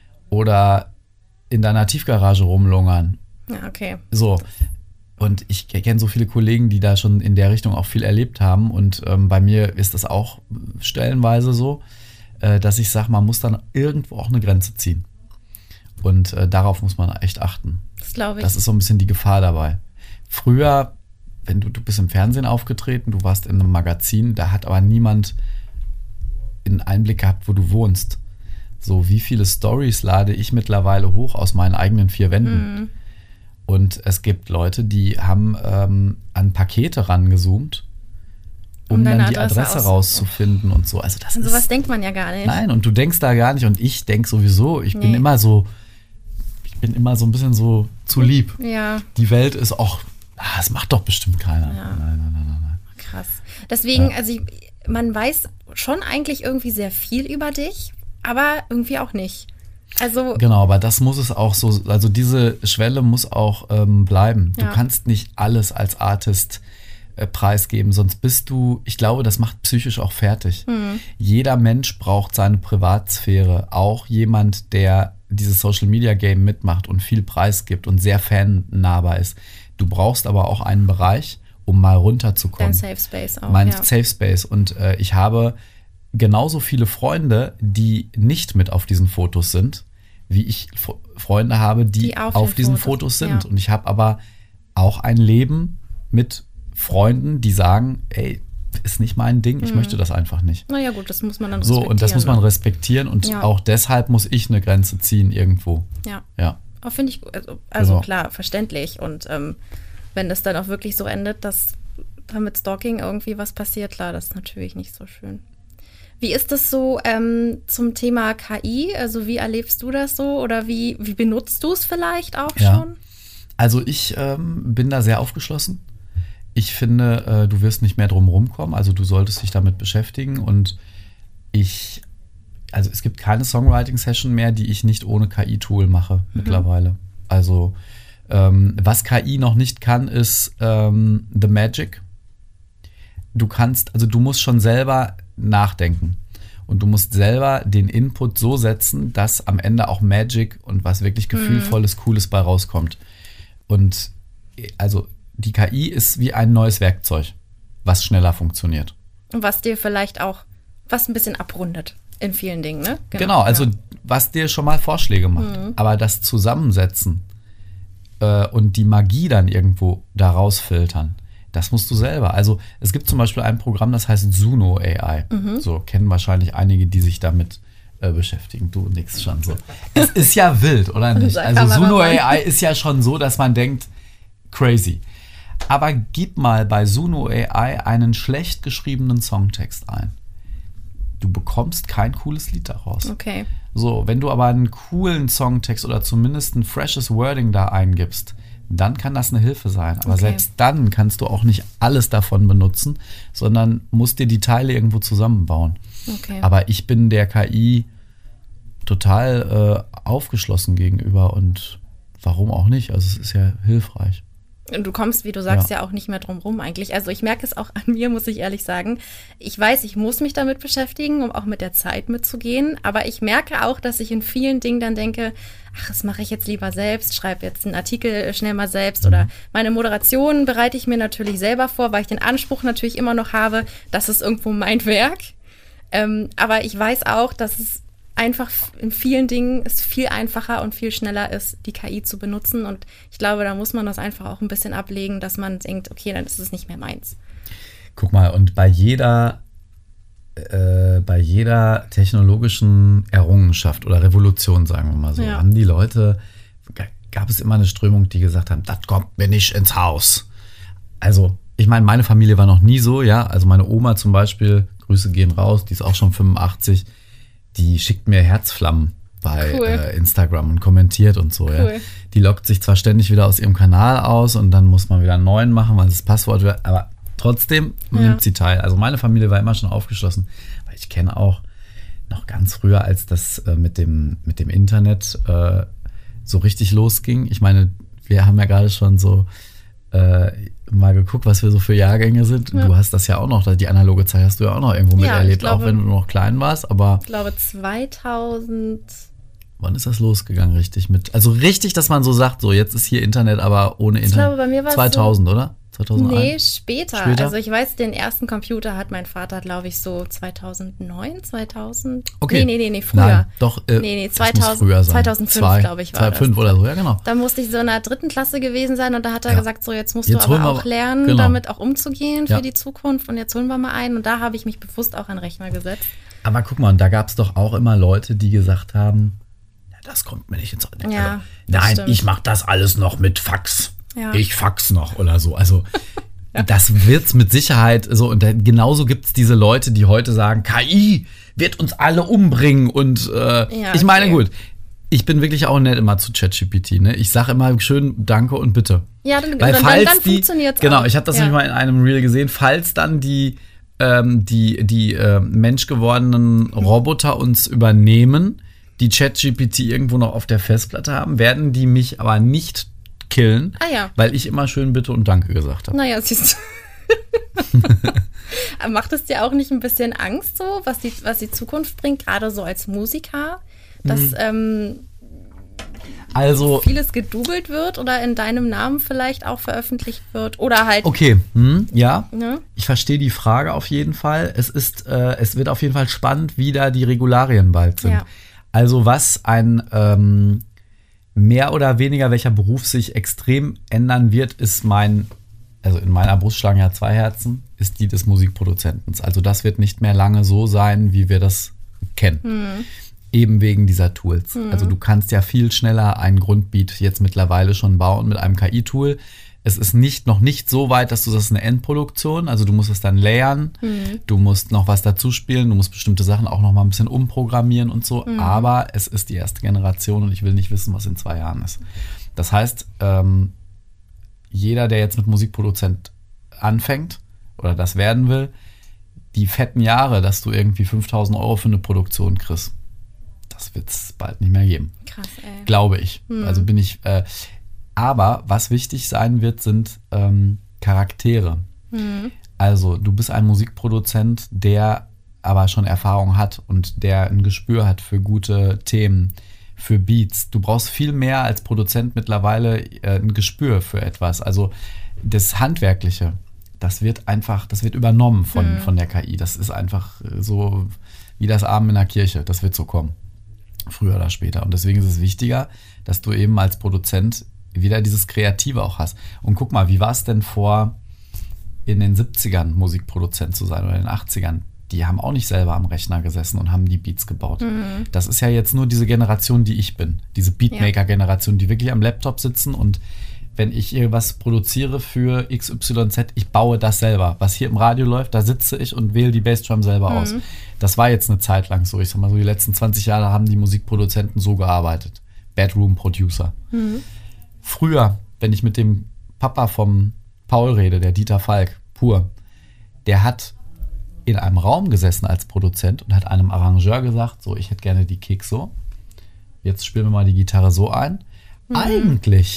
oder in deiner Tiefgarage rumlungern. Ja, okay. So. Und ich kenne so viele Kollegen, die da schon in der Richtung auch viel erlebt haben. Und ähm, bei mir ist das auch stellenweise so, äh, dass ich sage, man muss dann irgendwo auch eine Grenze ziehen. Und äh, darauf muss man echt achten. Das glaube ich. Das ist so ein bisschen die Gefahr dabei. Früher, wenn du, du bist im Fernsehen aufgetreten, du warst in einem Magazin, da hat aber niemand einen Einblick gehabt, wo du wohnst. So, wie viele Stories lade ich mittlerweile hoch aus meinen eigenen vier Wänden. Mhm. Und es gibt Leute, die haben ähm, an Pakete rangezoomt, um, um dann die Adresse, Adresse rauszufinden und so. Also das an ist, sowas denkt man ja gar nicht. Nein, und du denkst da gar nicht. Und ich denke sowieso, ich nee. bin immer so, ich bin immer so ein bisschen so zu lieb. Ja. Die Welt ist auch, ah, das macht doch bestimmt keiner. Ja. Nein, nein, nein, nein, nein. Krass. Deswegen, Ja. also ich, man weiß schon eigentlich irgendwie sehr viel über dich, aber irgendwie auch nicht. Also Genau, aber das muss es auch so, also diese Schwelle muss auch ähm, bleiben. Du Ja. kannst nicht alles als Artist äh, preisgeben, sonst bist du, ich glaube, das macht psychisch auch fertig. Mhm. Jeder Mensch braucht seine Privatsphäre, auch jemand, der dieses Social-Media-Game mitmacht und viel preisgibt und sehr fannahbar ist. Du brauchst aber auch einen Bereich, um mal runterzukommen. dein Safe Space auch. Mein ja. Safe Space. Und äh, ich habe genauso viele Freunde, die nicht mit auf diesen Fotos sind, wie ich F- Freunde habe, die, Die auf auf, den diesen Fotos, Fotos sind. ja. Und ich habe aber auch ein Leben mit Freunden, die sagen, ey, ist nicht mein Ding, ich Mhm. möchte das einfach nicht. Naja gut, das muss man dann So, respektieren. und das muss man ne? respektieren und Ja. auch deshalb muss ich eine Grenze ziehen irgendwo. Ja, Ja, auch finde ich, gut. also, also Genau. klar, verständlich. Und ähm, wenn das dann auch wirklich so endet, dass da mit Stalking irgendwie was passiert, klar, das ist natürlich nicht so schön. Wie ist das so ähm, zum Thema K I? Also wie erlebst du das so oder wie, wie benutzt du es vielleicht auch Ja. schon? Also ich ähm, bin da sehr aufgeschlossen. Ich finde, äh, du wirst nicht mehr drum rumkommen. Also du solltest dich damit beschäftigen. Und ich, also es gibt keine Songwriting-Session mehr, die ich nicht ohne K I-Tool mache mittlerweile. Also ähm, was K I noch nicht kann, ist ähm, The Magic. Du kannst, also du musst schon selber nachdenken. Und du musst selber den Input so setzen, dass am Ende auch Magic und was wirklich gefühlvolles, Cooles bei rauskommt. Und also die K I ist wie ein neues Werkzeug, was schneller funktioniert. Und was dir vielleicht auch, was ein bisschen abrundet in vielen Dingen, ne? Genau, also ja. was dir schon mal Vorschläge macht. Mhm. Aber das Zusammensetzen äh, und die Magie dann irgendwo da rausfiltern, das musst du selber. Also es gibt zum Beispiel ein Programm, das heißt Suno A I. Mhm. So kennen wahrscheinlich einige, die sich damit äh, beschäftigen. Du nix schon so. Es ist ja wild, oder nicht? Sag Also mal, Suno Mann. A I ist ja schon so, dass man denkt, crazy. Aber gib mal bei Suno A I einen schlecht geschriebenen Songtext ein. Du bekommst kein cooles Lied daraus. Okay. So, wenn du aber einen coolen Songtext oder zumindest ein freshes Wording da eingibst, dann kann das eine Hilfe sein. Aber Okay. selbst dann kannst du auch nicht alles davon benutzen, sondern musst dir die Teile irgendwo zusammenbauen. Okay. Aber ich bin der K I total äh, aufgeschlossen gegenüber und warum auch nicht? Also es ist ja hilfreich. Und du kommst, wie du sagst, ja. Ja. ja auch nicht mehr drum rum eigentlich. Also ich merke es auch an mir, muss ich ehrlich sagen. Ich weiß, ich muss mich damit beschäftigen, um auch mit der Zeit mitzugehen. Aber ich merke auch, dass ich in vielen Dingen dann denke, ach, das mache ich jetzt lieber selbst, schreibe jetzt einen Artikel schnell mal selbst. Oder meine Moderation bereite ich mir natürlich selber vor, weil ich den Anspruch natürlich immer noch habe, das ist irgendwo mein Werk. Ähm, aber ich weiß auch, dass es einfach in vielen Dingen es viel einfacher und viel schneller ist, die K I zu benutzen. Und ich glaube, da muss man das einfach auch ein bisschen ablegen, dass man denkt, okay, dann ist es nicht mehr meins. Guck mal, und bei jeder, äh, bei jeder technologischen Errungenschaft oder Revolution, sagen wir mal so, Ja. haben die Leute, gab es immer eine Strömung, die gesagt haben, das kommt mir nicht ins Haus. Also, ich meine, meine Familie war noch nie so, ja. Also meine Oma zum Beispiel, Grüße gehen raus, die ist auch schon fünfundachtzig, die schickt mir Herzflammen bei Cool. äh, Instagram und kommentiert und so. Cool. Ja. Die loggt sich zwar ständig wieder aus ihrem Kanal aus und dann muss man wieder einen neuen machen, weil das Passwort wird, aber trotzdem Ja. nimmt sie teil. Also meine Familie war immer schon aufgeschlossen, weil ich kenne auch noch ganz früher, als das äh, mit dem, mit dem Internet äh, so richtig losging. Ich meine, wir haben ja gerade schon so äh, mal geguckt, was wir so für Jahrgänge sind. Ja. Du hast das ja auch noch, die analoge Zeit hast du ja auch noch irgendwo Ja, miterlebt, ich glaube- auch wenn du noch klein warst, aber Ich glaube zweitausend, wann ist das losgegangen richtig mit? Also richtig, dass man so sagt, so jetzt ist hier Internet, aber ohne ich Internet. glaube, bei mir war es zweitausend, oder? zweitausendeins? Nee, später. Später? Also ich weiß, den ersten Computer hat mein Vater, glaube ich, so zweitausendneun, zweitausend. Okay. Nee, nee, nee, nee, früher. Nein, doch, äh, Nee, nee, das muss zweitausend früher sein. zweitausendfünf, Zwei- glaube ich, war zweitausendfünf das. oder so, ja genau. Da musste ich so in der dritten Klasse gewesen sein und da hat er Ja. gesagt, so jetzt musst Jetzt du holen aber wir auch aber- lernen, genau. damit auch umzugehen für Ja. die Zukunft und jetzt holen wir mal einen und da habe ich mich bewusst auch an den Rechner gesetzt. Aber guck mal, und da gab es doch auch immer Leute, die gesagt haben, ja, das kommt mir nicht ins also, Ja, das nein, stimmt. ich mache das alles noch mit Fax. Ja. Ich fax noch oder so. Also das wird's mit Sicherheit so. Und da, genauso gibt's diese Leute, die heute sagen, K I wird uns alle umbringen. Und äh, Ja, ich meine, okay. gut, ich bin wirklich auch nett immer zu ChatGPT. Ne? Ich sage immer schön Danke und Bitte. Ja, dann, Weil dann, falls dann die, funktioniert's genau, auch. ich habe das ja. nämlich mal in einem Reel gesehen, falls dann die ähm, die die äh, menschgewordenen Roboter uns übernehmen, die ChatGPT irgendwo noch auf der Festplatte haben, werden die mich aber nicht killen, Ah ja. weil ich immer schön Bitte und Danke gesagt habe. Naja, siehst du. Aber macht es dir auch nicht ein bisschen Angst so, was die, was die Zukunft bringt, gerade so als Musiker, dass Mhm. ähm, Also, vieles gedoubelt wird oder in deinem Namen vielleicht auch veröffentlicht wird oder halt, okay, hm, ja, ne? ich verstehe die Frage auf jeden Fall. Es ist, äh, es wird auf jeden Fall spannend, wie da die Regularien bald sind. Ja. Also was ein ähm, mehr oder weniger welcher Beruf sich extrem ändern wird, ist mein, also in meiner Brust schlagen ja zwei Herzen, ist die des Musikproduzenten. Also das wird nicht mehr lange so sein, wie wir das kennen. Hm. Eben wegen dieser Tools. Also du kannst ja viel schneller einen Grundbeat jetzt mittlerweile schon bauen mit einem K I-Tool. Es ist nicht, noch nicht so weit, dass du das eine Endproduktion, also du musst es dann layern, du musst noch was dazu spielen, du musst bestimmte Sachen auch noch mal ein bisschen umprogrammieren und so, aber es ist die erste Generation und ich will nicht wissen, was in zwei Jahren ist. Das heißt, ähm, jeder, der jetzt mit Musikproduzent anfängt oder das werden will, die fetten Jahre, dass du irgendwie fünftausend Euro für eine Produktion kriegst, das wird es bald nicht mehr geben. Krass, ey. Glaube ich. Also bin ich. Äh, aber was wichtig sein wird, sind ähm, Charaktere. Also du bist ein Musikproduzent, der aber schon Erfahrung hat und der ein Gespür hat für gute Themen, für Beats. Du brauchst viel mehr als Produzent mittlerweile äh, ein Gespür für etwas. Also das Handwerkliche, das wird einfach, das wird übernommen von, von der K I. Das ist einfach so wie das Amen in der Kirche. Das wird so kommen. Früher oder später. Und deswegen ist es wichtiger, dass du eben als Produzent wieder dieses Kreative auch hast. Und guck mal, wie war es denn vor in den siebzigern Musikproduzent zu sein oder in den achtzigern? Die haben auch nicht selber am Rechner gesessen und haben die Beats gebaut. Mhm. Das ist ja jetzt nur diese Generation, die ich bin. Diese Beatmaker-Generation, die wirklich am Laptop sitzen und wenn ich irgendwas produziere für X Y Z, ich baue das selber. Was hier im Radio läuft, da sitze ich und wähle die Bassdrum selber mhm. aus. Das war jetzt eine Zeit lang so. Ich sag mal so, die letzten zwanzig Jahre haben die Musikproduzenten so gearbeitet. Bedroom-Producer. Mhm. Früher, wenn ich mit dem Papa vom Paul rede, der Dieter Falk, pur, der hat in einem Raum gesessen als Produzent und hat einem Arrangeur gesagt, so, ich hätte gerne die Kick so. Jetzt spielen wir mal die Gitarre so ein. Mhm. Eigentlich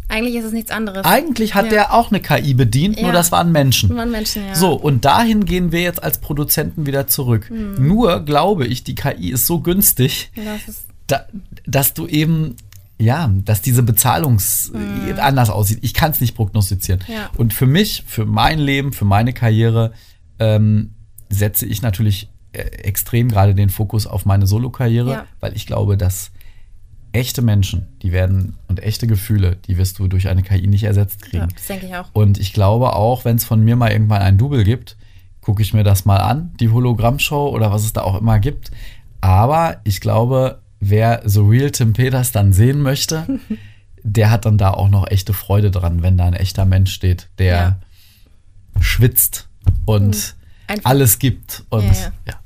Eigentlich ist es nichts anderes. Eigentlich hat ja. der auch eine K I bedient, ja. nur das waren Menschen. Nur waren Menschen, ja. So, und dahin gehen wir jetzt als Produzenten wieder zurück. Hm. Nur glaube ich, die K I ist so günstig, das ist da, dass du eben, ja, dass diese Bezahlungs hm. anders aussieht. Ich kann es nicht prognostizieren. Ja. Und für mich, für mein Leben, für meine Karriere ähm, setze ich natürlich äh, extrem gerade den Fokus auf meine Solo-Karriere, ja. weil ich glaube, dass echte Menschen, die werden, und echte Gefühle, die wirst du durch eine K I nicht ersetzt kriegen. Ja, das denke ich auch. Und ich glaube auch, wenn es von mir mal irgendwann ein Double gibt, gucke ich mir das mal an, die Hologrammshow oder was es da auch immer gibt. Aber ich glaube, wer The Real Tim Peters dann sehen möchte, der hat dann da auch noch echte Freude dran, wenn da ein echter Mensch steht, der ja. schwitzt und mhm. alles gibt. Und ja, ja. ja.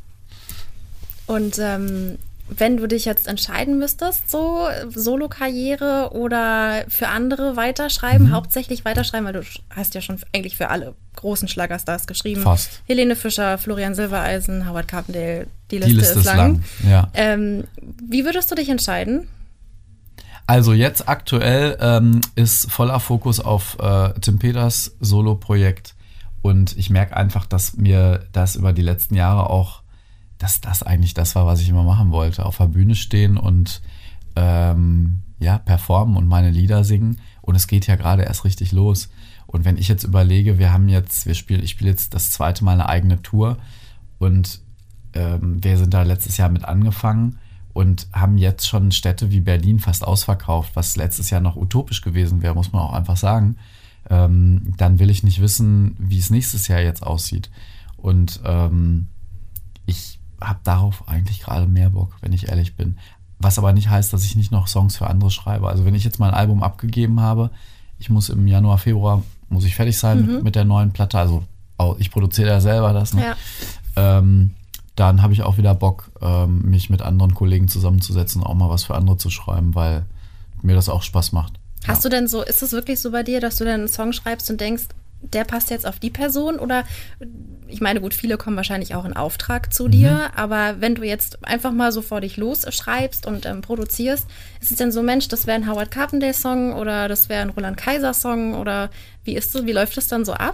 Und ähm, wenn du dich jetzt entscheiden müsstest, so Solo-Karriere oder für andere weiterschreiben, mhm. hauptsächlich weiterschreiben, weil du hast ja schon eigentlich für alle großen Schlagerstars geschrieben. Fast. Helene Fischer, Florian Silbereisen, Howard Carpendale, die Liste, die Liste ist lang. lang. Ja. Ähm, wie würdest du dich entscheiden? Also jetzt aktuell ähm, ist voller Fokus auf äh, Tim Peters Solo-Projekt und ich merke einfach, dass mir das über die letzten Jahre auch dass das eigentlich das war, was ich immer machen wollte. Auf der Bühne stehen und ähm, ja, performen und meine Lieder singen. Und es geht ja gerade erst richtig los. Und wenn ich jetzt überlege, wir haben jetzt, wir spielen, ich spiele jetzt das zweite Mal eine eigene Tour und ähm, wir sind da letztes Jahr mit angefangen und haben jetzt schon Städte wie Berlin fast ausverkauft, was letztes Jahr noch utopisch gewesen wäre, muss man auch einfach sagen. Ähm, dann will ich nicht wissen, wie es nächstes Jahr jetzt aussieht. Und ähm, ich habe darauf eigentlich gerade mehr Bock, wenn ich ehrlich bin. Was aber nicht heißt, dass ich nicht noch Songs für andere schreibe. Also wenn ich jetzt mein Album abgegeben habe, ich muss im Januar, Februar, muss ich fertig sein mhm. mit der neuen Platte. Also ich produziere ja selber das. Ne? Ja. Ähm, dann habe ich auch wieder Bock, ähm, mich mit anderen Kollegen zusammenzusetzen und auch mal was für andere zu schreiben, weil mir das auch Spaß macht. Hast ja. du denn so, ist es wirklich so bei dir, dass du dann einen Song schreibst und denkst, der passt jetzt auf die Person oder, ich meine, gut, viele kommen wahrscheinlich auch in Auftrag zu dir, mhm. aber wenn du jetzt einfach mal so vor dich los schreibst und ähm, produzierst, ist es denn so, Mensch, das wäre ein Howard Carpendale-Song oder das wäre ein Roland Kaiser-Song oder wie ist das, wie läuft das dann so ab?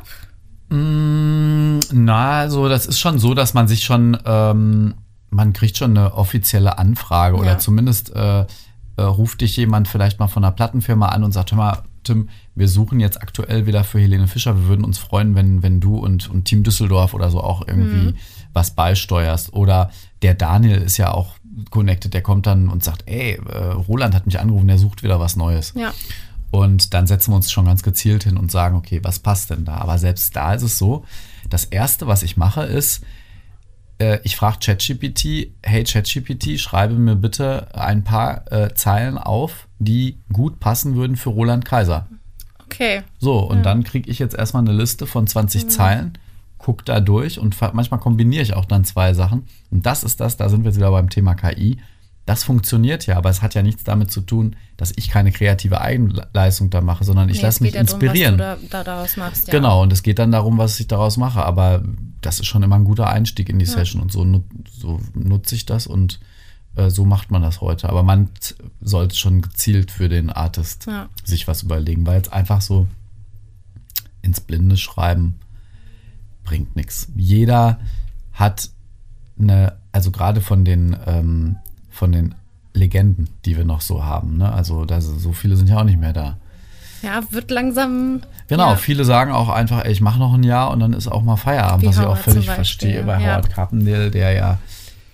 Mm, na, also das ist schon so, dass man sich schon, ähm, man kriegt schon eine offizielle Anfrage ja. oder zumindest äh, äh, ruft dich jemand vielleicht mal von einer Plattenfirma an und sagt, hör mal, Tim, wir suchen jetzt aktuell wieder für Helene Fischer. Wir würden uns freuen, wenn, wenn du und, und Team Düsseldorf oder so auch irgendwie mhm. was beisteuerst. Oder der Daniel ist ja auch connected, der kommt dann und sagt, ey, äh, Roland hat mich angerufen, der sucht wieder was Neues. Ja. Und dann setzen wir uns schon ganz gezielt hin und sagen, okay, was passt denn da? Aber selbst da ist es so, das Erste, was ich mache, ist, äh, ich frage ChatGPT, hey ChatGPT, schreibe mir bitte ein paar äh, Zeilen auf, die gut passen würden für Roland Kaiser. Okay. So, und ja. dann kriege ich jetzt erstmal eine Liste von zwanzig mhm. Zeilen, gucke da durch und manchmal kombiniere ich auch dann zwei Sachen. Und das ist das, da sind wir jetzt wieder beim Thema K I. Das funktioniert ja, aber es hat ja nichts damit zu tun, dass ich keine kreative Eigenleistung da mache, sondern ich nee, lasse mich ja inspirieren. Darum, was du da, da daraus machst, ja. Genau, und es geht dann darum, was ich daraus mache. Aber das ist schon immer ein guter Einstieg in die ja. Session und so, so nutze ich das und äh, so macht man das heute. Aber man sollte schon gezielt für den Artist ja. sich was überlegen, weil jetzt einfach so ins Blinde schreiben bringt nichts. Jeder hat eine, also gerade von den ähm, von den Legenden, die wir noch so haben. Ne? Also das, so viele sind ja auch nicht mehr da. Ja, wird langsam... Genau, ja. viele sagen auch einfach, ey, ich mache noch ein Jahr und dann ist auch mal Feierabend, Wie was Howard ich auch völlig zum Beispiel, verstehe bei ja. Howard Carpendale, der ja, ja,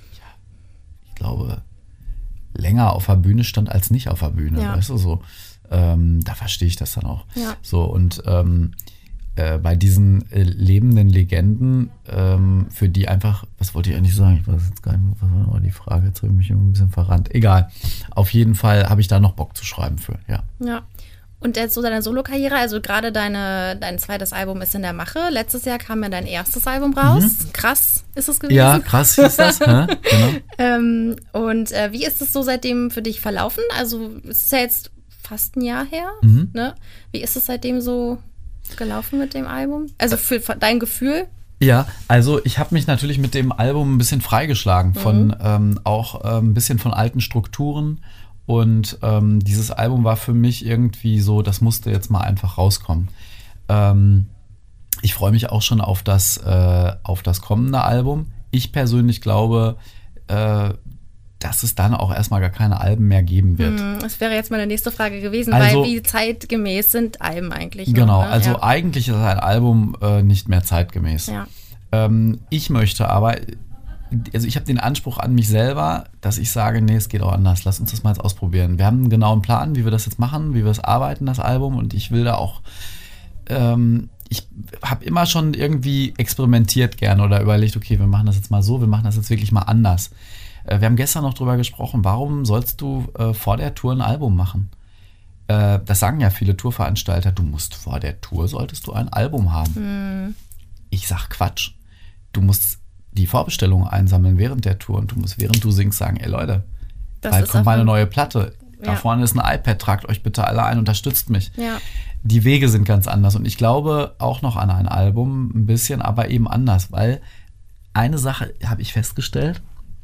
ich glaube, länger auf der Bühne stand als nicht auf der Bühne, ja. weißt du, so. Ähm, da verstehe ich das dann auch. Ja. So, und ähm, äh, bei diesen äh, lebenden Legenden, ähm, für die einfach, was wollte ich eigentlich sagen? Ich weiß jetzt gar nicht mehr, was war noch die Frage, jetzt habe ich mich ein bisschen verrannt. Egal, auf jeden Fall habe ich da noch Bock zu schreiben für, ja. Ja. Und jetzt so deine Solo-Karriere, also gerade deine, dein zweites Album ist in der Mache. Letztes Jahr kam ja dein erstes Album raus. Mhm. Krass ist es gewesen. Ja, krass hieß das. Ja, genau. ähm, und äh, wie ist es so seitdem für dich verlaufen? Also es ist ja jetzt fast ein Jahr her. Mhm. Ne? Wie ist es seitdem so gelaufen mit dem Album? Also für dein Gefühl? Ja, also ich habe mich natürlich mit dem Album ein bisschen freigeschlagen von mhm. ähm, auch äh, ein bisschen von alten Strukturen Und ähm, dieses Album war für mich irgendwie so, das musste jetzt mal einfach rauskommen. Ähm, ich freue mich auch schon auf das, äh, auf das kommende Album. Ich persönlich glaube, äh, dass es dann auch erstmal gar keine Alben mehr geben wird. Das wäre jetzt meine nächste Frage gewesen, also, weil wie zeitgemäß sind Alben eigentlich noch, Genau, ne? also ja. eigentlich ist ein Album äh, nicht mehr zeitgemäß. Ja. Ähm, ich möchte aber, also ich habe den Anspruch an mich selber, dass ich sage, nee, es geht auch anders, lass uns das mal jetzt ausprobieren. Wir haben einen genauen Plan, wie wir das jetzt machen, wie wir es arbeiten, das Album, und ich will da auch, ähm, ich habe immer schon irgendwie experimentiert gerne oder überlegt, okay, wir machen das jetzt mal so, wir machen das jetzt wirklich mal anders. Wir haben gestern noch drüber gesprochen, warum sollst du äh, vor der Tour ein Album machen? Äh, das sagen ja viele Tourveranstalter, du musst vor der Tour, solltest du ein Album haben. Hm. Ich sag Quatsch. Du musst die Vorbestellungen einsammeln während der Tour und du musst, während du singst, sagen, ey Leute, Das bald ist kommt meine einfach- neue Platte. Da Ja. vorne ist ein iPad, tragt euch bitte alle ein, unterstützt mich. Ja. Die Wege sind ganz anders und ich glaube auch noch an ein Album ein bisschen, aber eben anders, weil eine Sache habe ich festgestellt,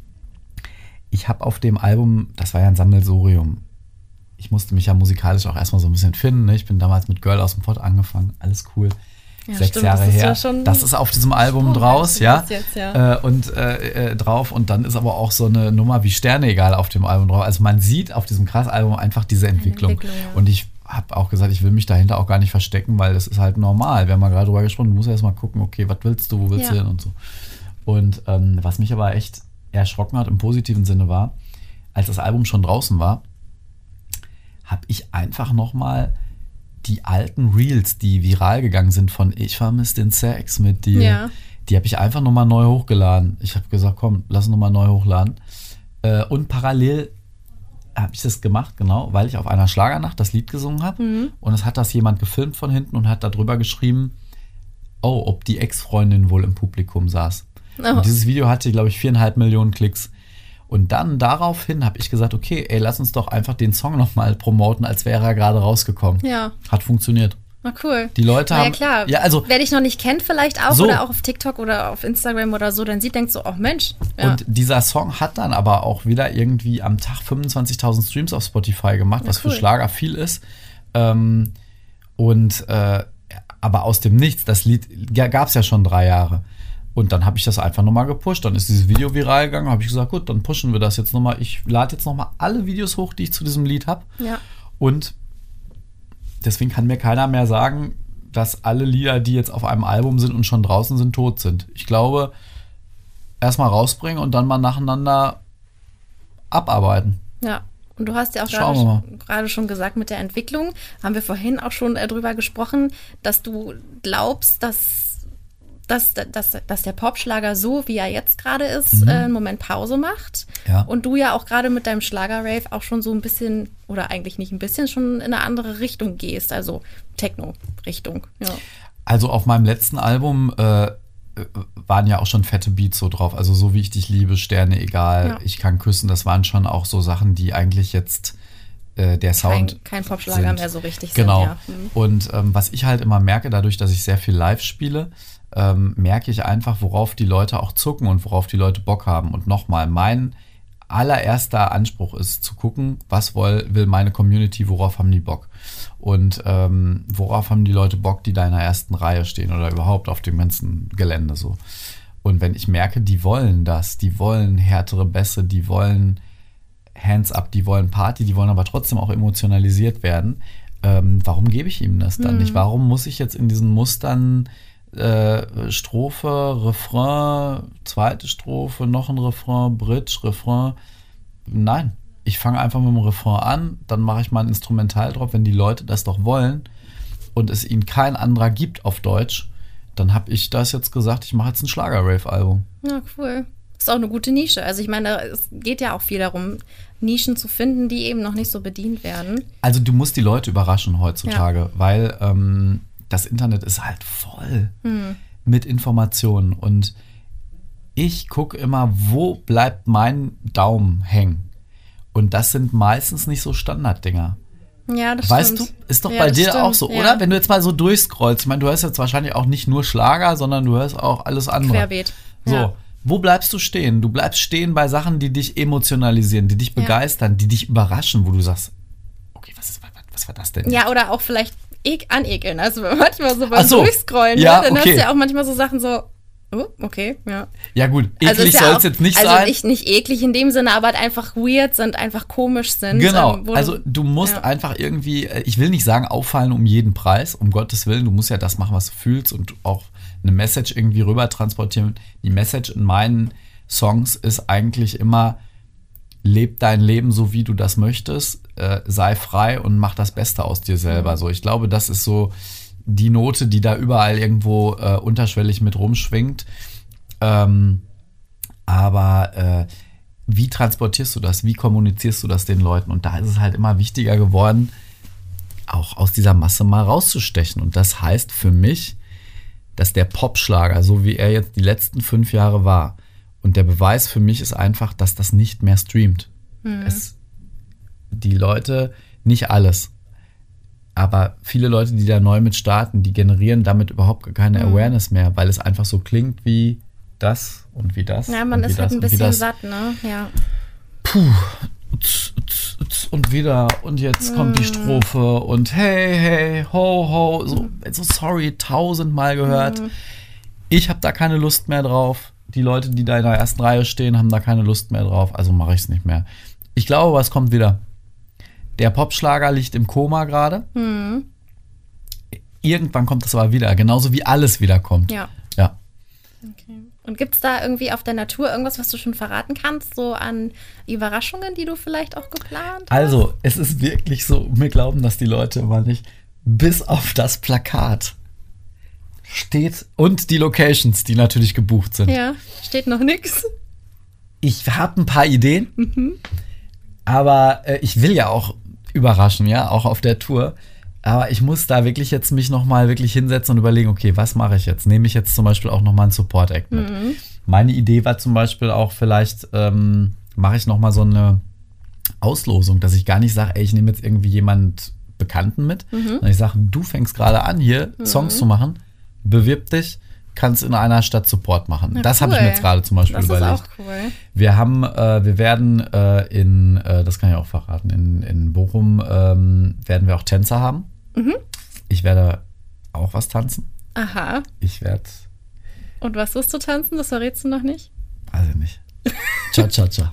ich habe auf dem Album, das war ja ein Sammelsurium, ich musste mich ja musikalisch auch erstmal so ein bisschen finden, ne? Ich bin damals mit Girl aus dem Pott angefangen, alles cool, Ja, sechs stimmt, Jahre das ist her, ja schon- das ist auf diesem Album Oh, draus, das ja, ist jetzt, ja. Äh, und äh, äh, drauf, und dann ist aber auch so eine Nummer wie Sterne egal auf dem Album drauf, also man sieht auf diesem Krass-Album einfach diese Entwicklung, Entwicklung, ja. und ich habe auch gesagt, ich will mich dahinter auch gar nicht verstecken, weil das ist halt normal, wir haben mal gerade drüber gesprochen, du musst erst mal gucken, okay, was willst du, wo willst Ja. du hin und so. Und ähm, was mich aber echt erschrocken hat im positiven Sinne war, als das Album schon draußen war, habe ich einfach nochmal die alten Reels, die viral gegangen sind von Ich vermisse den Sex mit dir, Ja. die habe ich einfach nochmal neu hochgeladen. Ich habe gesagt, komm, lass uns nochmal neu hochladen. Äh, und parallel habe ich das gemacht, genau, weil ich auf einer Schlagernacht das Lied gesungen habe. Mhm. Und es hat das jemand gefilmt von hinten und hat darüber geschrieben, oh, ob die Ex-Freundin wohl im Publikum saß. Oh. Und dieses Video hatte, glaube ich, viereinhalb Millionen Klicks. Und dann daraufhin habe ich gesagt, okay, ey, lass uns doch einfach den Song nochmal promoten, als wäre er gerade rausgekommen. Ja. Hat funktioniert. Na cool. Die Leute Na ja, haben- klar. ja, also- Wer dich noch nicht kennt, vielleicht auch, So. oder auch auf TikTok oder auf Instagram oder so, dann sieht, denkt so, oh Mensch. Ja. Und dieser Song hat dann aber auch wieder irgendwie am Tag fünfundzwanzigtausend Streams auf Spotify gemacht, was cool. für Schlager viel ist. Ähm, und äh, aber aus dem Nichts, das Lied gab es ja schon drei Jahre. Und dann habe ich das einfach nochmal gepusht. Dann ist dieses Video viral gegangen, habe ich gesagt, gut, dann pushen wir das jetzt nochmal. Ich lade jetzt nochmal alle Videos hoch, die ich zu diesem Lied habe. Ja. Und deswegen kann mir keiner mehr sagen, dass alle Lieder, die jetzt auf einem Album sind und schon draußen sind, tot sind. Ich glaube, erstmal rausbringen und dann mal nacheinander abarbeiten. Ja. Und du hast ja auch Schauen gerade, wir mal. schon- gerade schon gesagt, mit der Entwicklung, haben wir vorhin auch schon äh, drüber gesprochen, dass du glaubst, dass, dass, dass, dass der Popschlager so, wie er jetzt gerade ist, äh, einen Moment Pause macht. Mhm. Ja. Und du ja auch gerade mit deinem Schlager-Rave auch schon so ein bisschen, oder eigentlich nicht ein bisschen, schon in eine andere Richtung gehst, also Techno-Richtung. Ja. Also auf meinem letzten Album äh, waren ja auch schon fette Beats so drauf. Also so wie ich dich liebe, Sterne egal, Ja. ich kann küssen. Das waren schon auch so Sachen, die eigentlich jetzt äh, der Sound Kein, kein Popschlager sind. mehr so richtig Genau. sind. Ja. Mhm. Und ähm, was ich halt immer merke, dadurch, dass ich sehr viel live spiele, ähm, merke ich einfach, worauf die Leute auch zucken und worauf die Leute Bock haben. Und nochmal, mein allererster Anspruch ist zu gucken, was will, will meine Community, worauf haben die Bock? Und ähm, worauf haben die Leute Bock, die da in der ersten Reihe stehen oder überhaupt auf dem ganzen Gelände so. Und wenn ich merke, die wollen das, die wollen härtere Bässe, die wollen Hands up, die wollen Party, die wollen aber trotzdem auch emotionalisiert werden, ähm, warum gebe ich ihm das dann nicht? Warum muss ich jetzt in diesen Mustern äh, Strophe, Refrain, zweite Strophe, noch ein Refrain, Bridge, Refrain? Nein. Ich fange einfach mit dem Refrain an, dann mache ich mal ein Instrumental drauf, wenn die Leute das doch wollen und es ihnen kein anderer gibt auf Deutsch, dann habe ich das jetzt gesagt, ich mache jetzt ein Schlager-Rave-Album. Ja, cool. Ist auch eine gute Nische. Also ich meine, es geht ja auch viel darum, Nischen zu finden, die eben noch nicht so bedient werden. Also du musst die Leute überraschen heutzutage, weil ähm, das Internet ist halt voll mit Informationen und ich gucke immer, wo bleibt mein Daumen hängen. Und das sind meistens nicht so Standarddinger. Ja, das Weißt stimmt. du, ist doch Ja, bei das dir stimmt, auch so, ja. oder? Wenn du jetzt mal so durchscrollst, ich meine, du hörst jetzt wahrscheinlich auch nicht nur Schlager, sondern du hörst auch alles andere. Querbeet. So, Ja. wo bleibst du stehen? Du bleibst stehen bei Sachen, die dich emotionalisieren, die dich begeistern, ja. die dich überraschen, wo du sagst, okay, was, ist, was, was war das denn? Ja, oder auch vielleicht e- anekeln. Also manchmal so beim so. Durchscrollen, ja, ne? Dann okay. hast du ja auch manchmal so Sachen so, oh, okay, ja. Ja gut, eklig also ja soll es jetzt nicht also sein. Also nicht, nicht eklig in dem Sinne, aber halt einfach weird sind, einfach komisch sind. Genau, ähm, also du musst ja. einfach irgendwie, ich will nicht sagen auffallen um jeden Preis, um Gottes Willen, du musst ja das machen, was du fühlst und auch eine Message irgendwie rüber transportieren. Die Message in meinen Songs ist eigentlich immer, leb dein Leben so, wie du das möchtest, äh, sei frei und mach das Beste aus dir selber. Mhm. So, ich glaube, das ist so die Note, die da überall irgendwo äh, unterschwellig mit rumschwingt. Ähm, aber äh, wie transportierst du das? Wie kommunizierst du das den Leuten? Und da ist es halt immer wichtiger geworden, auch aus dieser Masse mal rauszustechen. Und das heißt für mich, dass der Popschlager, so wie er jetzt die letzten fünf Jahre war, und der Beweis für mich ist einfach, dass das nicht mehr streamt. Mhm. Es, die Leute, nicht alles, aber viele Leute, die da neu mit starten, die generieren damit überhaupt keine mhm. Awareness mehr, weil es einfach so klingt wie das und wie das. Ja, man ist halt ein bisschen satt, ne? Ja. Puh. Und wieder und jetzt kommt die Strophe und hey, hey, ho, ho, so, so sorry, tausendmal gehört. Mhm. Ich habe da keine Lust mehr drauf. Die Leute, die da in der ersten Reihe stehen, haben da keine Lust mehr drauf, also mache ich es nicht mehr. Ich glaube, was kommt wieder? Der Popschlager liegt im Koma gerade. Mhm. Irgendwann kommt das aber wieder, genauso wie alles wiederkommt. Ja. Ja. Okay. Und gibt es da irgendwie auf der Natur irgendwas, was du schon verraten kannst, so an Überraschungen, die du vielleicht auch geplant hast? Also, es ist wirklich so, mir glauben das die Leute immer nicht, bis auf das Plakat steht und die Locations, die natürlich gebucht sind. Ja, steht noch nix. Ich habe ein paar Ideen, mhm. aber äh, ich will ja auch überraschen, ja, auch auf der Tour. Aber ich muss da wirklich jetzt mich nochmal wirklich hinsetzen und überlegen, okay, was mache ich jetzt? Nehme ich jetzt zum Beispiel auch nochmal einen Support-Act mit? Mhm. Meine Idee war zum Beispiel auch, vielleicht ähm, mache ich nochmal so eine Auslosung, dass ich gar nicht sage, ey, ich nehme jetzt irgendwie jemand Bekannten mit. Mhm. Sondern ich sage, du fängst gerade an, hier mhm. Songs zu machen, bewirb dich, kannst in einer Stadt Support machen. Na, das cool. habe ich mir jetzt gerade zum Beispiel das überlegt. Das ist auch cool. Wir haben, äh, wir werden äh, in, äh, das kann ich auch verraten, in, in Bochum ähm, werden wir auch Tänzer haben. Mhm. Ich werde auch was tanzen. Aha. Ich werde. Und was wirst du tanzen? Das verrätst du noch nicht? Weiß ich nicht. Cha-cha-cha.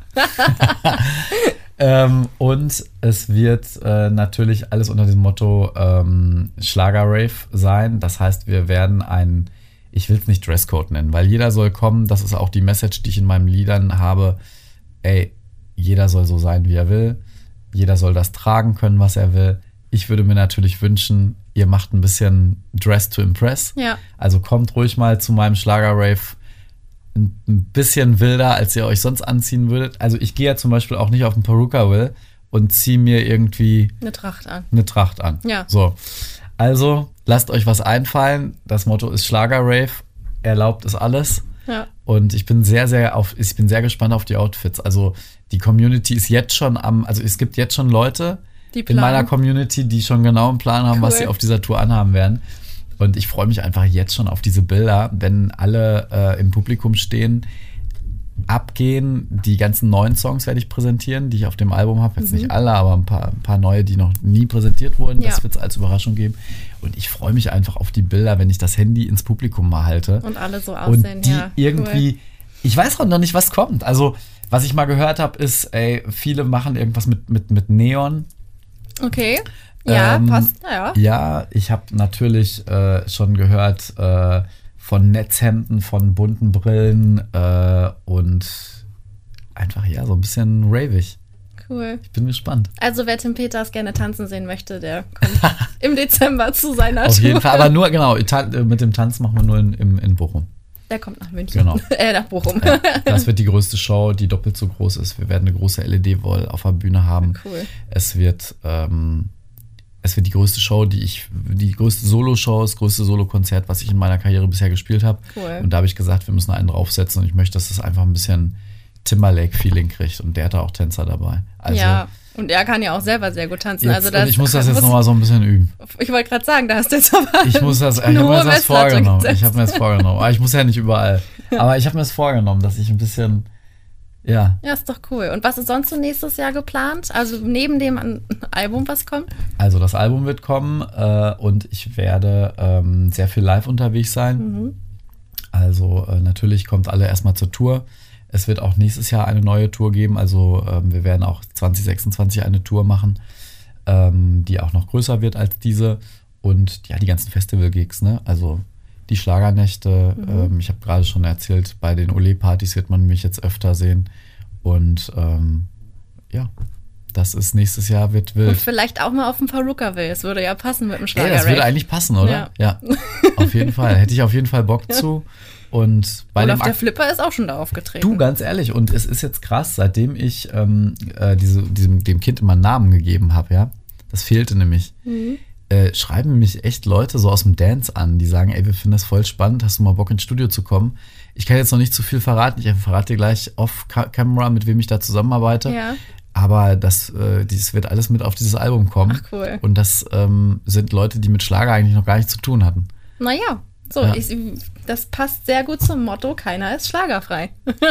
ähm, und es wird äh, natürlich alles unter dem Motto ähm, Schlager-Rave sein. Das heißt, wir werden ein, ich will es nicht Dresscode nennen, weil jeder soll kommen. Das ist auch die Message, die ich in meinen Liedern habe. Ey, jeder soll so sein, wie er will. Jeder soll das tragen können, was er will. Ich würde mir natürlich wünschen, ihr macht ein bisschen Dress to Impress. Ja. Also kommt ruhig mal zu meinem Schlager-Rave ein bisschen wilder, als ihr euch sonst anziehen würdet. Also ich gehe ja zum Beispiel auch nicht auf den Peruka-Will und ziehe mir irgendwie eine Tracht an. Eine Tracht an. Ja. So. Also lasst euch was einfallen. Das Motto ist Schlager-Rave. Erlaubt ist alles. Ja. Und ich bin sehr, sehr auf, ich bin sehr gespannt auf die Outfits. Also die Community ist jetzt schon am, also es gibt jetzt schon Leute in meiner Community, die schon genau einen Plan haben, cool. was sie auf dieser Tour anhaben werden. Und ich freue mich einfach jetzt schon auf diese Bilder, wenn alle äh, im Publikum stehen, abgehen. Die ganzen neuen Songs werde ich präsentieren, die ich auf dem Album habe. Jetzt mhm. nicht alle, aber ein paar, ein paar neue, die noch nie präsentiert wurden. Ja. Das wird es als Überraschung geben. Und ich freue mich einfach auf die Bilder, wenn ich das Handy ins Publikum mal halte. Und alle so aussehen, und die ja. irgendwie, cool. Ich weiß auch noch nicht, was kommt. Also, was ich mal gehört habe, ist, ey, viele machen irgendwas mit, mit, mit Neon. Okay. Ja, ähm, passt. Ja, ja ich habe natürlich äh, schon gehört äh, von Netzhemden, von bunten Brillen äh, und einfach, ja, so ein bisschen ravig. Cool. Ich bin gespannt. Also wer Tim Peters gerne tanzen sehen möchte, der kommt im Dezember zu seiner Tour. Auf jeden Fall, aber nur, genau, mit dem Tanz machen wir nur in, in, in Bochum. Der kommt nach München. Genau. äh, nach Bochum. Ja, das wird die größte Show, die doppelt so groß ist. Wir werden eine große L E D-Wall auf der Bühne haben. Cool. Es wird, ähm, es wird die größte Show, die ich, die größte Solo-Show, das größte Solo-Konzert, was ich in meiner Karriere bisher gespielt habe. Cool. Und da habe ich gesagt, wir müssen einen draufsetzen und ich möchte, dass das einfach ein bisschen Timberlake-Feeling kriegt. Und der hat da auch Tänzer dabei. Also, ja, und er kann ja auch selber sehr gut tanzen. Jetzt, also das, ich muss das jetzt nochmal so ein bisschen üben. Ich wollte gerade sagen, da hast du jetzt aber Ich muss das, ich habe mir das vorgenommen. Ich habe mir das vorgenommen. Aber ich muss ja nicht überall. Aber ich habe mir das vorgenommen, dass ich ein bisschen, ja. Ja, ist doch cool. Und was ist sonst so nächstes Jahr geplant? Also neben dem Album, was kommt? Also das Album wird kommen äh, und ich werde ähm, sehr viel live unterwegs sein. Mhm. Also äh, natürlich kommt alle erstmal zur Tour. Es wird auch nächstes Jahr eine neue Tour geben. Also ähm, wir werden auch zwanzig sechsundzwanzig eine Tour machen, ähm, die auch noch größer wird als diese. Und ja, die ganzen Festival-Gigs, ne? Also die Schlagernächte. Mhm. Ähm, ich habe gerade schon erzählt, bei den Ole-Partys wird man mich jetzt öfter sehen. Und ähm, ja, das ist nächstes Jahr wird wild. Und vielleicht auch mal auf dem Perukaville. Das würde ja passen mit dem Schlager. Ey, das würde eigentlich passen, oder? Ja. ja, auf jeden Fall. Hätte ich auf jeden Fall Bock ja. zu. Und bei Olaf dem der Flipper ist auch schon da aufgetreten. Du, ganz ehrlich, und es ist jetzt krass, seitdem ich ähm, äh, diese, diesem, dem Kind immer einen Namen gegeben habe, ja, das fehlte nämlich, mhm. äh, schreiben mich echt Leute so aus dem Dance an, die sagen, ey, wir finden das voll spannend, hast du mal Bock ins Studio zu kommen? Ich kann jetzt noch nicht zu viel verraten, ich verrate dir gleich off-camera, mit wem ich da zusammenarbeite. Ja. Aber das, äh, das wird alles mit auf dieses Album kommen. Ach, cool. Und das ähm, sind Leute, die mit Schlager eigentlich noch gar nichts zu tun hatten. Naja, so, ja. ich, das passt sehr gut zum Motto, keiner ist schlagerfrei.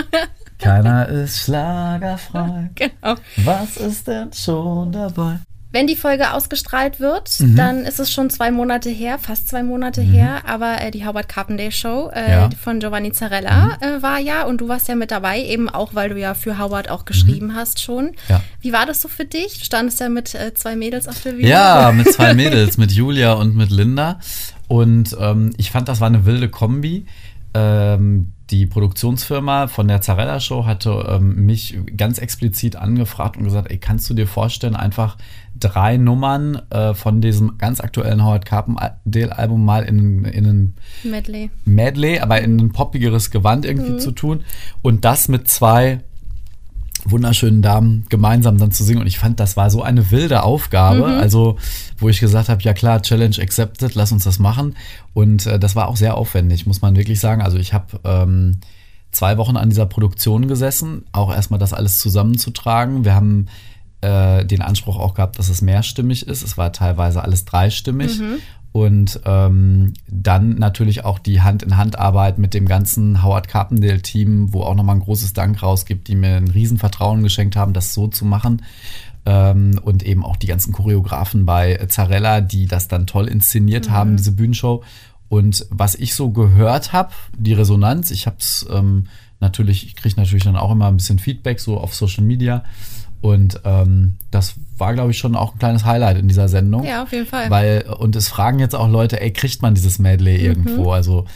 Keiner ist schlagerfrei. Genau. Was ist denn schon dabei? Wenn die Folge ausgestrahlt wird, mhm. dann ist es schon zwei Monate her, fast zwei Monate mhm. her, aber äh, die Howard Carpendale Show äh, ja. von Giovanni Zarella mhm. äh, war ja und du warst ja mit dabei, eben auch, weil du ja für Howard auch geschrieben mhm. hast schon. Ja. Wie war das so für dich? Du standest ja mit äh, zwei Mädels auf der Bühne. Ja, mit zwei Mädels, mit Julia und mit Linda. Und ähm, ich fand, das war eine wilde Kombi. Ähm, die Produktionsfirma von der Zarella Show hatte ähm, mich ganz explizit angefragt und gesagt, ey, kannst du dir vorstellen, einfach drei Nummern äh, von diesem ganz aktuellen Howard Carpendale Album mal in, in ein Medley. Medley, aber in ein poppigeres Gewand irgendwie mhm. zu tun und das mit zwei wunderschönen Damen gemeinsam dann zu singen. Und ich fand, das war so eine wilde Aufgabe, mhm. also wo ich gesagt habe, ja klar, Challenge accepted, lass uns das machen. Und äh, das war auch sehr aufwendig, muss man wirklich sagen. Also ich habe ähm, zwei Wochen an dieser Produktion gesessen, auch erstmal das alles zusammenzutragen. Wir haben äh, den Anspruch auch gehabt, dass es mehrstimmig ist. Es war teilweise alles dreistimmig. Mhm. Und ähm, dann natürlich auch die Hand-in-Hand-Arbeit mit dem ganzen Howard Carpendale-Team, wo auch nochmal ein großes Dank rausgibt, die mir ein Riesenvertrauen geschenkt haben, das so zu machen. Ähm, und eben auch die ganzen Choreografen bei Zarella, die das dann toll inszeniert mhm. haben, diese Bühnenshow. Und was ich so gehört habe, die Resonanz, ich habe es ähm, natürlich, ich kriege natürlich dann auch immer ein bisschen Feedback so auf Social Media. Und ähm, das war, glaube ich, schon auch ein kleines Highlight in dieser Sendung. Ja, auf jeden Fall. Weil, und es fragen jetzt auch Leute, ey, kriegt man dieses Medley mhm. irgendwo? Also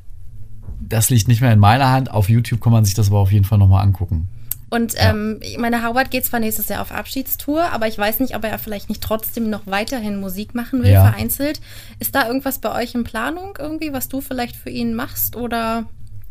das liegt nicht mehr in meiner Hand. Auf YouTube kann man sich das aber auf jeden Fall nochmal angucken. Und ja. ähm, ich meine, Howard geht zwar nächstes Jahr auf Abschiedstour, aber ich weiß nicht, ob er vielleicht nicht trotzdem noch weiterhin Musik machen will, ja. vereinzelt. Ist da irgendwas bei euch in Planung irgendwie, was du vielleicht für ihn machst? Oder?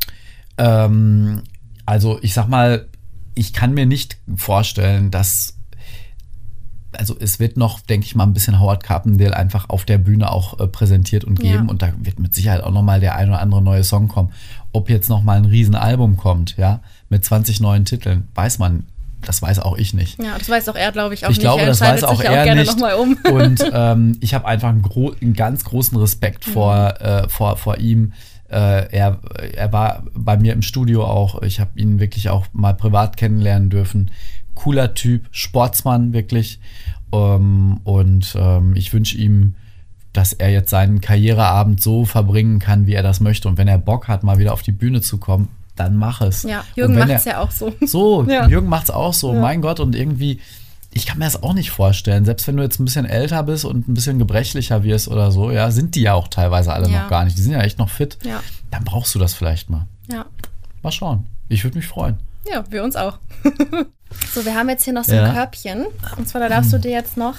Ähm, also ich sag mal, ich kann mir nicht vorstellen, dass, also es wird noch, denke ich mal, ein bisschen Howard Carpendale einfach auf der Bühne auch äh, präsentiert und geben ja. und da wird mit Sicherheit auch nochmal der ein oder andere neue Song kommen. Ob jetzt nochmal ein Riesenalbum kommt, ja, mit zwanzig neuen Titeln, weiß man, das weiß auch ich nicht. Ja, das weiß auch er, glaube ich, auch ich nicht. Ich glaube, er das weiß auch er auch gerne nicht. Noch mal um. Und ähm, ich habe einfach einen, gro- einen ganz großen Respekt mhm. vor, äh, vor, vor ihm. Äh, er, er war bei mir im Studio auch, ich habe ihn wirklich auch mal privat kennenlernen dürfen. Cooler Typ, Sportsmann wirklich. Ähm, und ähm, ich wünsche ihm, dass er jetzt seinen Karriereabend so verbringen kann, wie er das möchte. Und wenn er Bock hat, mal wieder auf die Bühne zu kommen, dann mach es. Ja, Jürgen macht es ja auch so. So, ja. Jürgen macht es auch so, ja. mein Gott. Und irgendwie, ich kann mir das auch nicht vorstellen. Selbst wenn du jetzt ein bisschen älter bist und ein bisschen gebrechlicher wirst oder so, ja, sind die ja auch teilweise alle ja. noch gar nicht. Die sind ja echt noch fit. Ja. Dann brauchst du das vielleicht mal. Ja. Mal schauen. Ich würde mich freuen. Ja, wir uns auch. So, wir haben jetzt hier noch so ein ja. Körbchen. Und zwar, da darfst du dir jetzt noch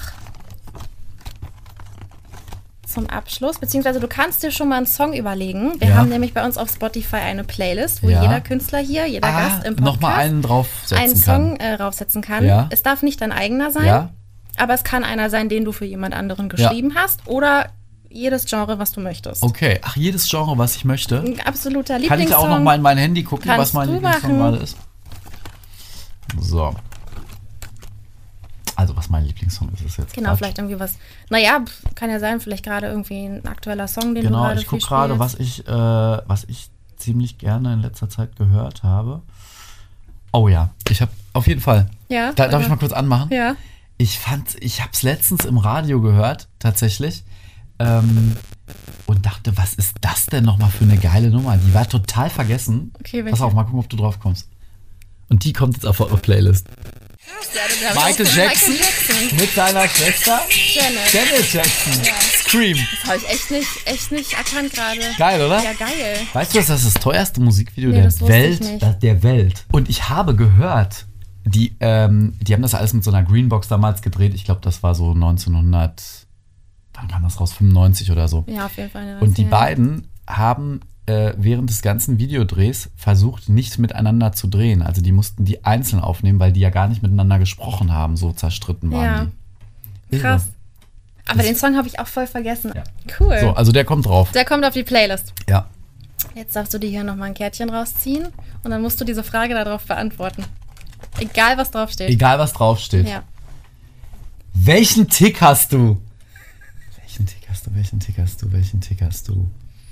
zum Abschluss, beziehungsweise du kannst dir schon mal einen Song überlegen. Wir ja. haben nämlich bei uns auf Spotify eine Playlist, wo ja. jeder Künstler hier, jeder ah, Gast im Podcast noch mal einen draufsetzen einen Song äh, draufsetzen kann. Ja. Es darf nicht dein eigener sein, ja. aber es kann einer sein, den du für jemand anderen geschrieben ja. hast oder jedes Genre, was du möchtest. Okay, ach, jedes Genre, was ich möchte. Ein absoluter Lieblingssong. Kann ich auch noch mal in mein Handy gucken, Kannst was mein Lieblingssong gerade ist? So. Also, was mein Lieblingssong ist, ist jetzt. Genau, Quatsch. vielleicht irgendwie was. Naja, kann ja sein, vielleicht gerade irgendwie ein aktueller Song, den genau, du gerade ich gucke gerade, was ich, äh, was ich ziemlich gerne in letzter Zeit gehört habe. Oh ja, ich habe auf jeden Fall. Ja. Da, darf ich mal kurz anmachen? Ja. Ich fand, ich habe es letztens im Radio gehört, tatsächlich. Ähm, und dachte, was ist das denn nochmal für eine geile Nummer? Die war total vergessen. Okay, welche? Pass auf, mal gucken, ob du drauf kommst. Und die kommt jetzt auf eure Playlist. Ja, Michael Jackson, Michael Jackson mit seiner Schwester Janet. Janet Jackson. Ja. Scream. Das habe ich echt nicht, echt nicht erkannt gerade. Geil, oder? Ja, geil. Weißt du, dass das das teuerste Musikvideo Nee, der das wusste ich Welt, nicht. das- der Welt. Und ich habe gehört, die, ähm, die haben das alles mit so einer Greenbox damals gedreht. Ich glaube, das war so neunzehnhundert, wann kam das raus? fünfundneunzig oder so. Ja, auf jeden Fall. Und die ja. beiden haben äh, während des ganzen Videodrehs versucht, nicht miteinander zu drehen. Also die mussten die einzeln aufnehmen, weil die ja gar nicht miteinander gesprochen haben. So zerstritten waren Ja. die. Irre. Krass. Aber Das- den Song habe ich auch voll vergessen. Ja. Cool. So, also der kommt drauf. Der kommt auf die Playlist. Ja. Jetzt darfst du dir hier nochmal ein Kärtchen rausziehen und dann musst du diese Frage darauf beantworten. Egal, was draufsteht. Egal, was draufsteht. Ja. Welchen Tick hast du? Welchen Tick hast du? Welchen Tick hast du? Welchen Tick hast du?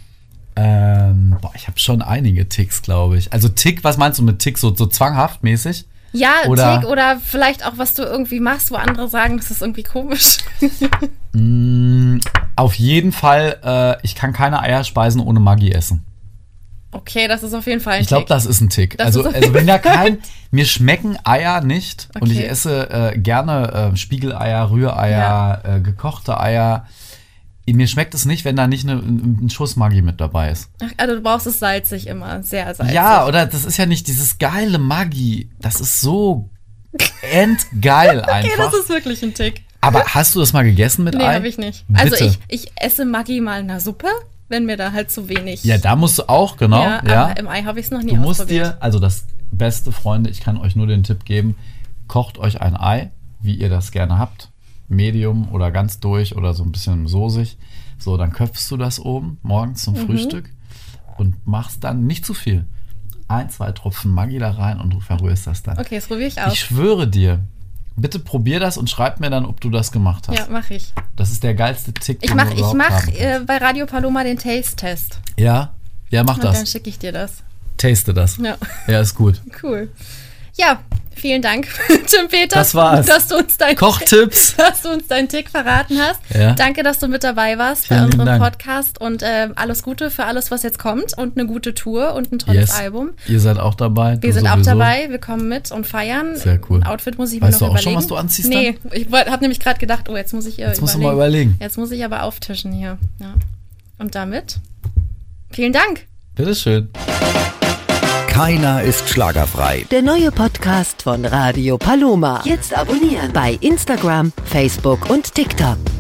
Ähm, boah, ich habe schon einige Ticks, glaube ich. Also Tick, was meinst du mit Tick? So, so zwanghaft mäßig? Ja, Oder- Tick oder vielleicht auch, was du irgendwie machst, wo andere sagen, das ist irgendwie komisch. Mm, auf jeden Fall, äh, ich kann keine Eier speisen ohne Maggi essen. Okay, das ist auf jeden Fall ein Ich glaube, Tick. das ist ein Tick. Das Also, ist auf also wenn jeden da Fall- kein, mir schmecken Eier nicht und ich Okay. esse äh, gerne äh, Spiegeleier, Rühreier, äh, gekochte Eier. Mir schmeckt es nicht, wenn da nicht eine, ein ein Schuss Maggi mit dabei ist. Ach, also du brauchst es salzig immer, sehr salzig. Ja, oder das ist ja nicht dieses geile Maggi. Das ist so endgeil Okay, einfach. das ist wirklich ein Tick. Aber hast du das mal gegessen mit Nee, Ei? habe ich nicht. Bitte. Also ich, ich esse Maggi mal in der Suppe, wenn mir da halt zu wenig... Ja, da musst du auch, genau. ja, Ja, aber im Ei habe ich es noch nie Du musst ausprobiert. dir, also das beste, Freunde, ich kann euch nur den Tipp geben, kocht euch ein Ei, wie ihr das gerne habt. Medium oder ganz durch oder so ein bisschen soßig. So, dann köpfst du das oben morgens zum Mhm. Frühstück und machst dann nicht zu viel. Ein, zwei Tropfen Maggi da rein und du verrührst das dann. Okay, das probiere ich aus. Ich schwöre dir, bitte probier das und schreib mir dann, ob du das gemacht hast. Ja, mache ich. Das ist der geilste Tick, Ich den mache du ich überhaupt mach, haben äh, kannst. bei Radio Paloma den Taste-Test. Ja, ja, mach Und dann das. schicke ich dir das. Taste das. Ja, Ja, ist gut. cool. Ja, vielen Dank, Tim Peter, Das war's. dass du uns dein Kochtipps. dass du uns deinen Tick verraten hast. Ja. Danke, dass du mit dabei warst Vielen bei unserem Dank. Podcast und äh, alles Gute für alles, was jetzt kommt und eine gute Tour und ein tolles Yes. Album. Ihr seid auch dabei. Wir du sind auch sowieso. dabei, wir kommen mit und feiern. Sehr cool. Ein Outfit muss ich Weißt mir du noch auch schon, überlegen. was du anziehst Nee, ich habe nämlich gerade gedacht, oh, jetzt muss ich äh, Jetzt musst du überlegen. mal überlegen. Jetzt muss ich aber auftischen hier. Ja. Und damit, vielen Dank. Bitteschön. Keiner ist schlagerfrei. Der neue Podcast von Radio Paloma. Jetzt abonnieren bei Instagram, Facebook und TikTok.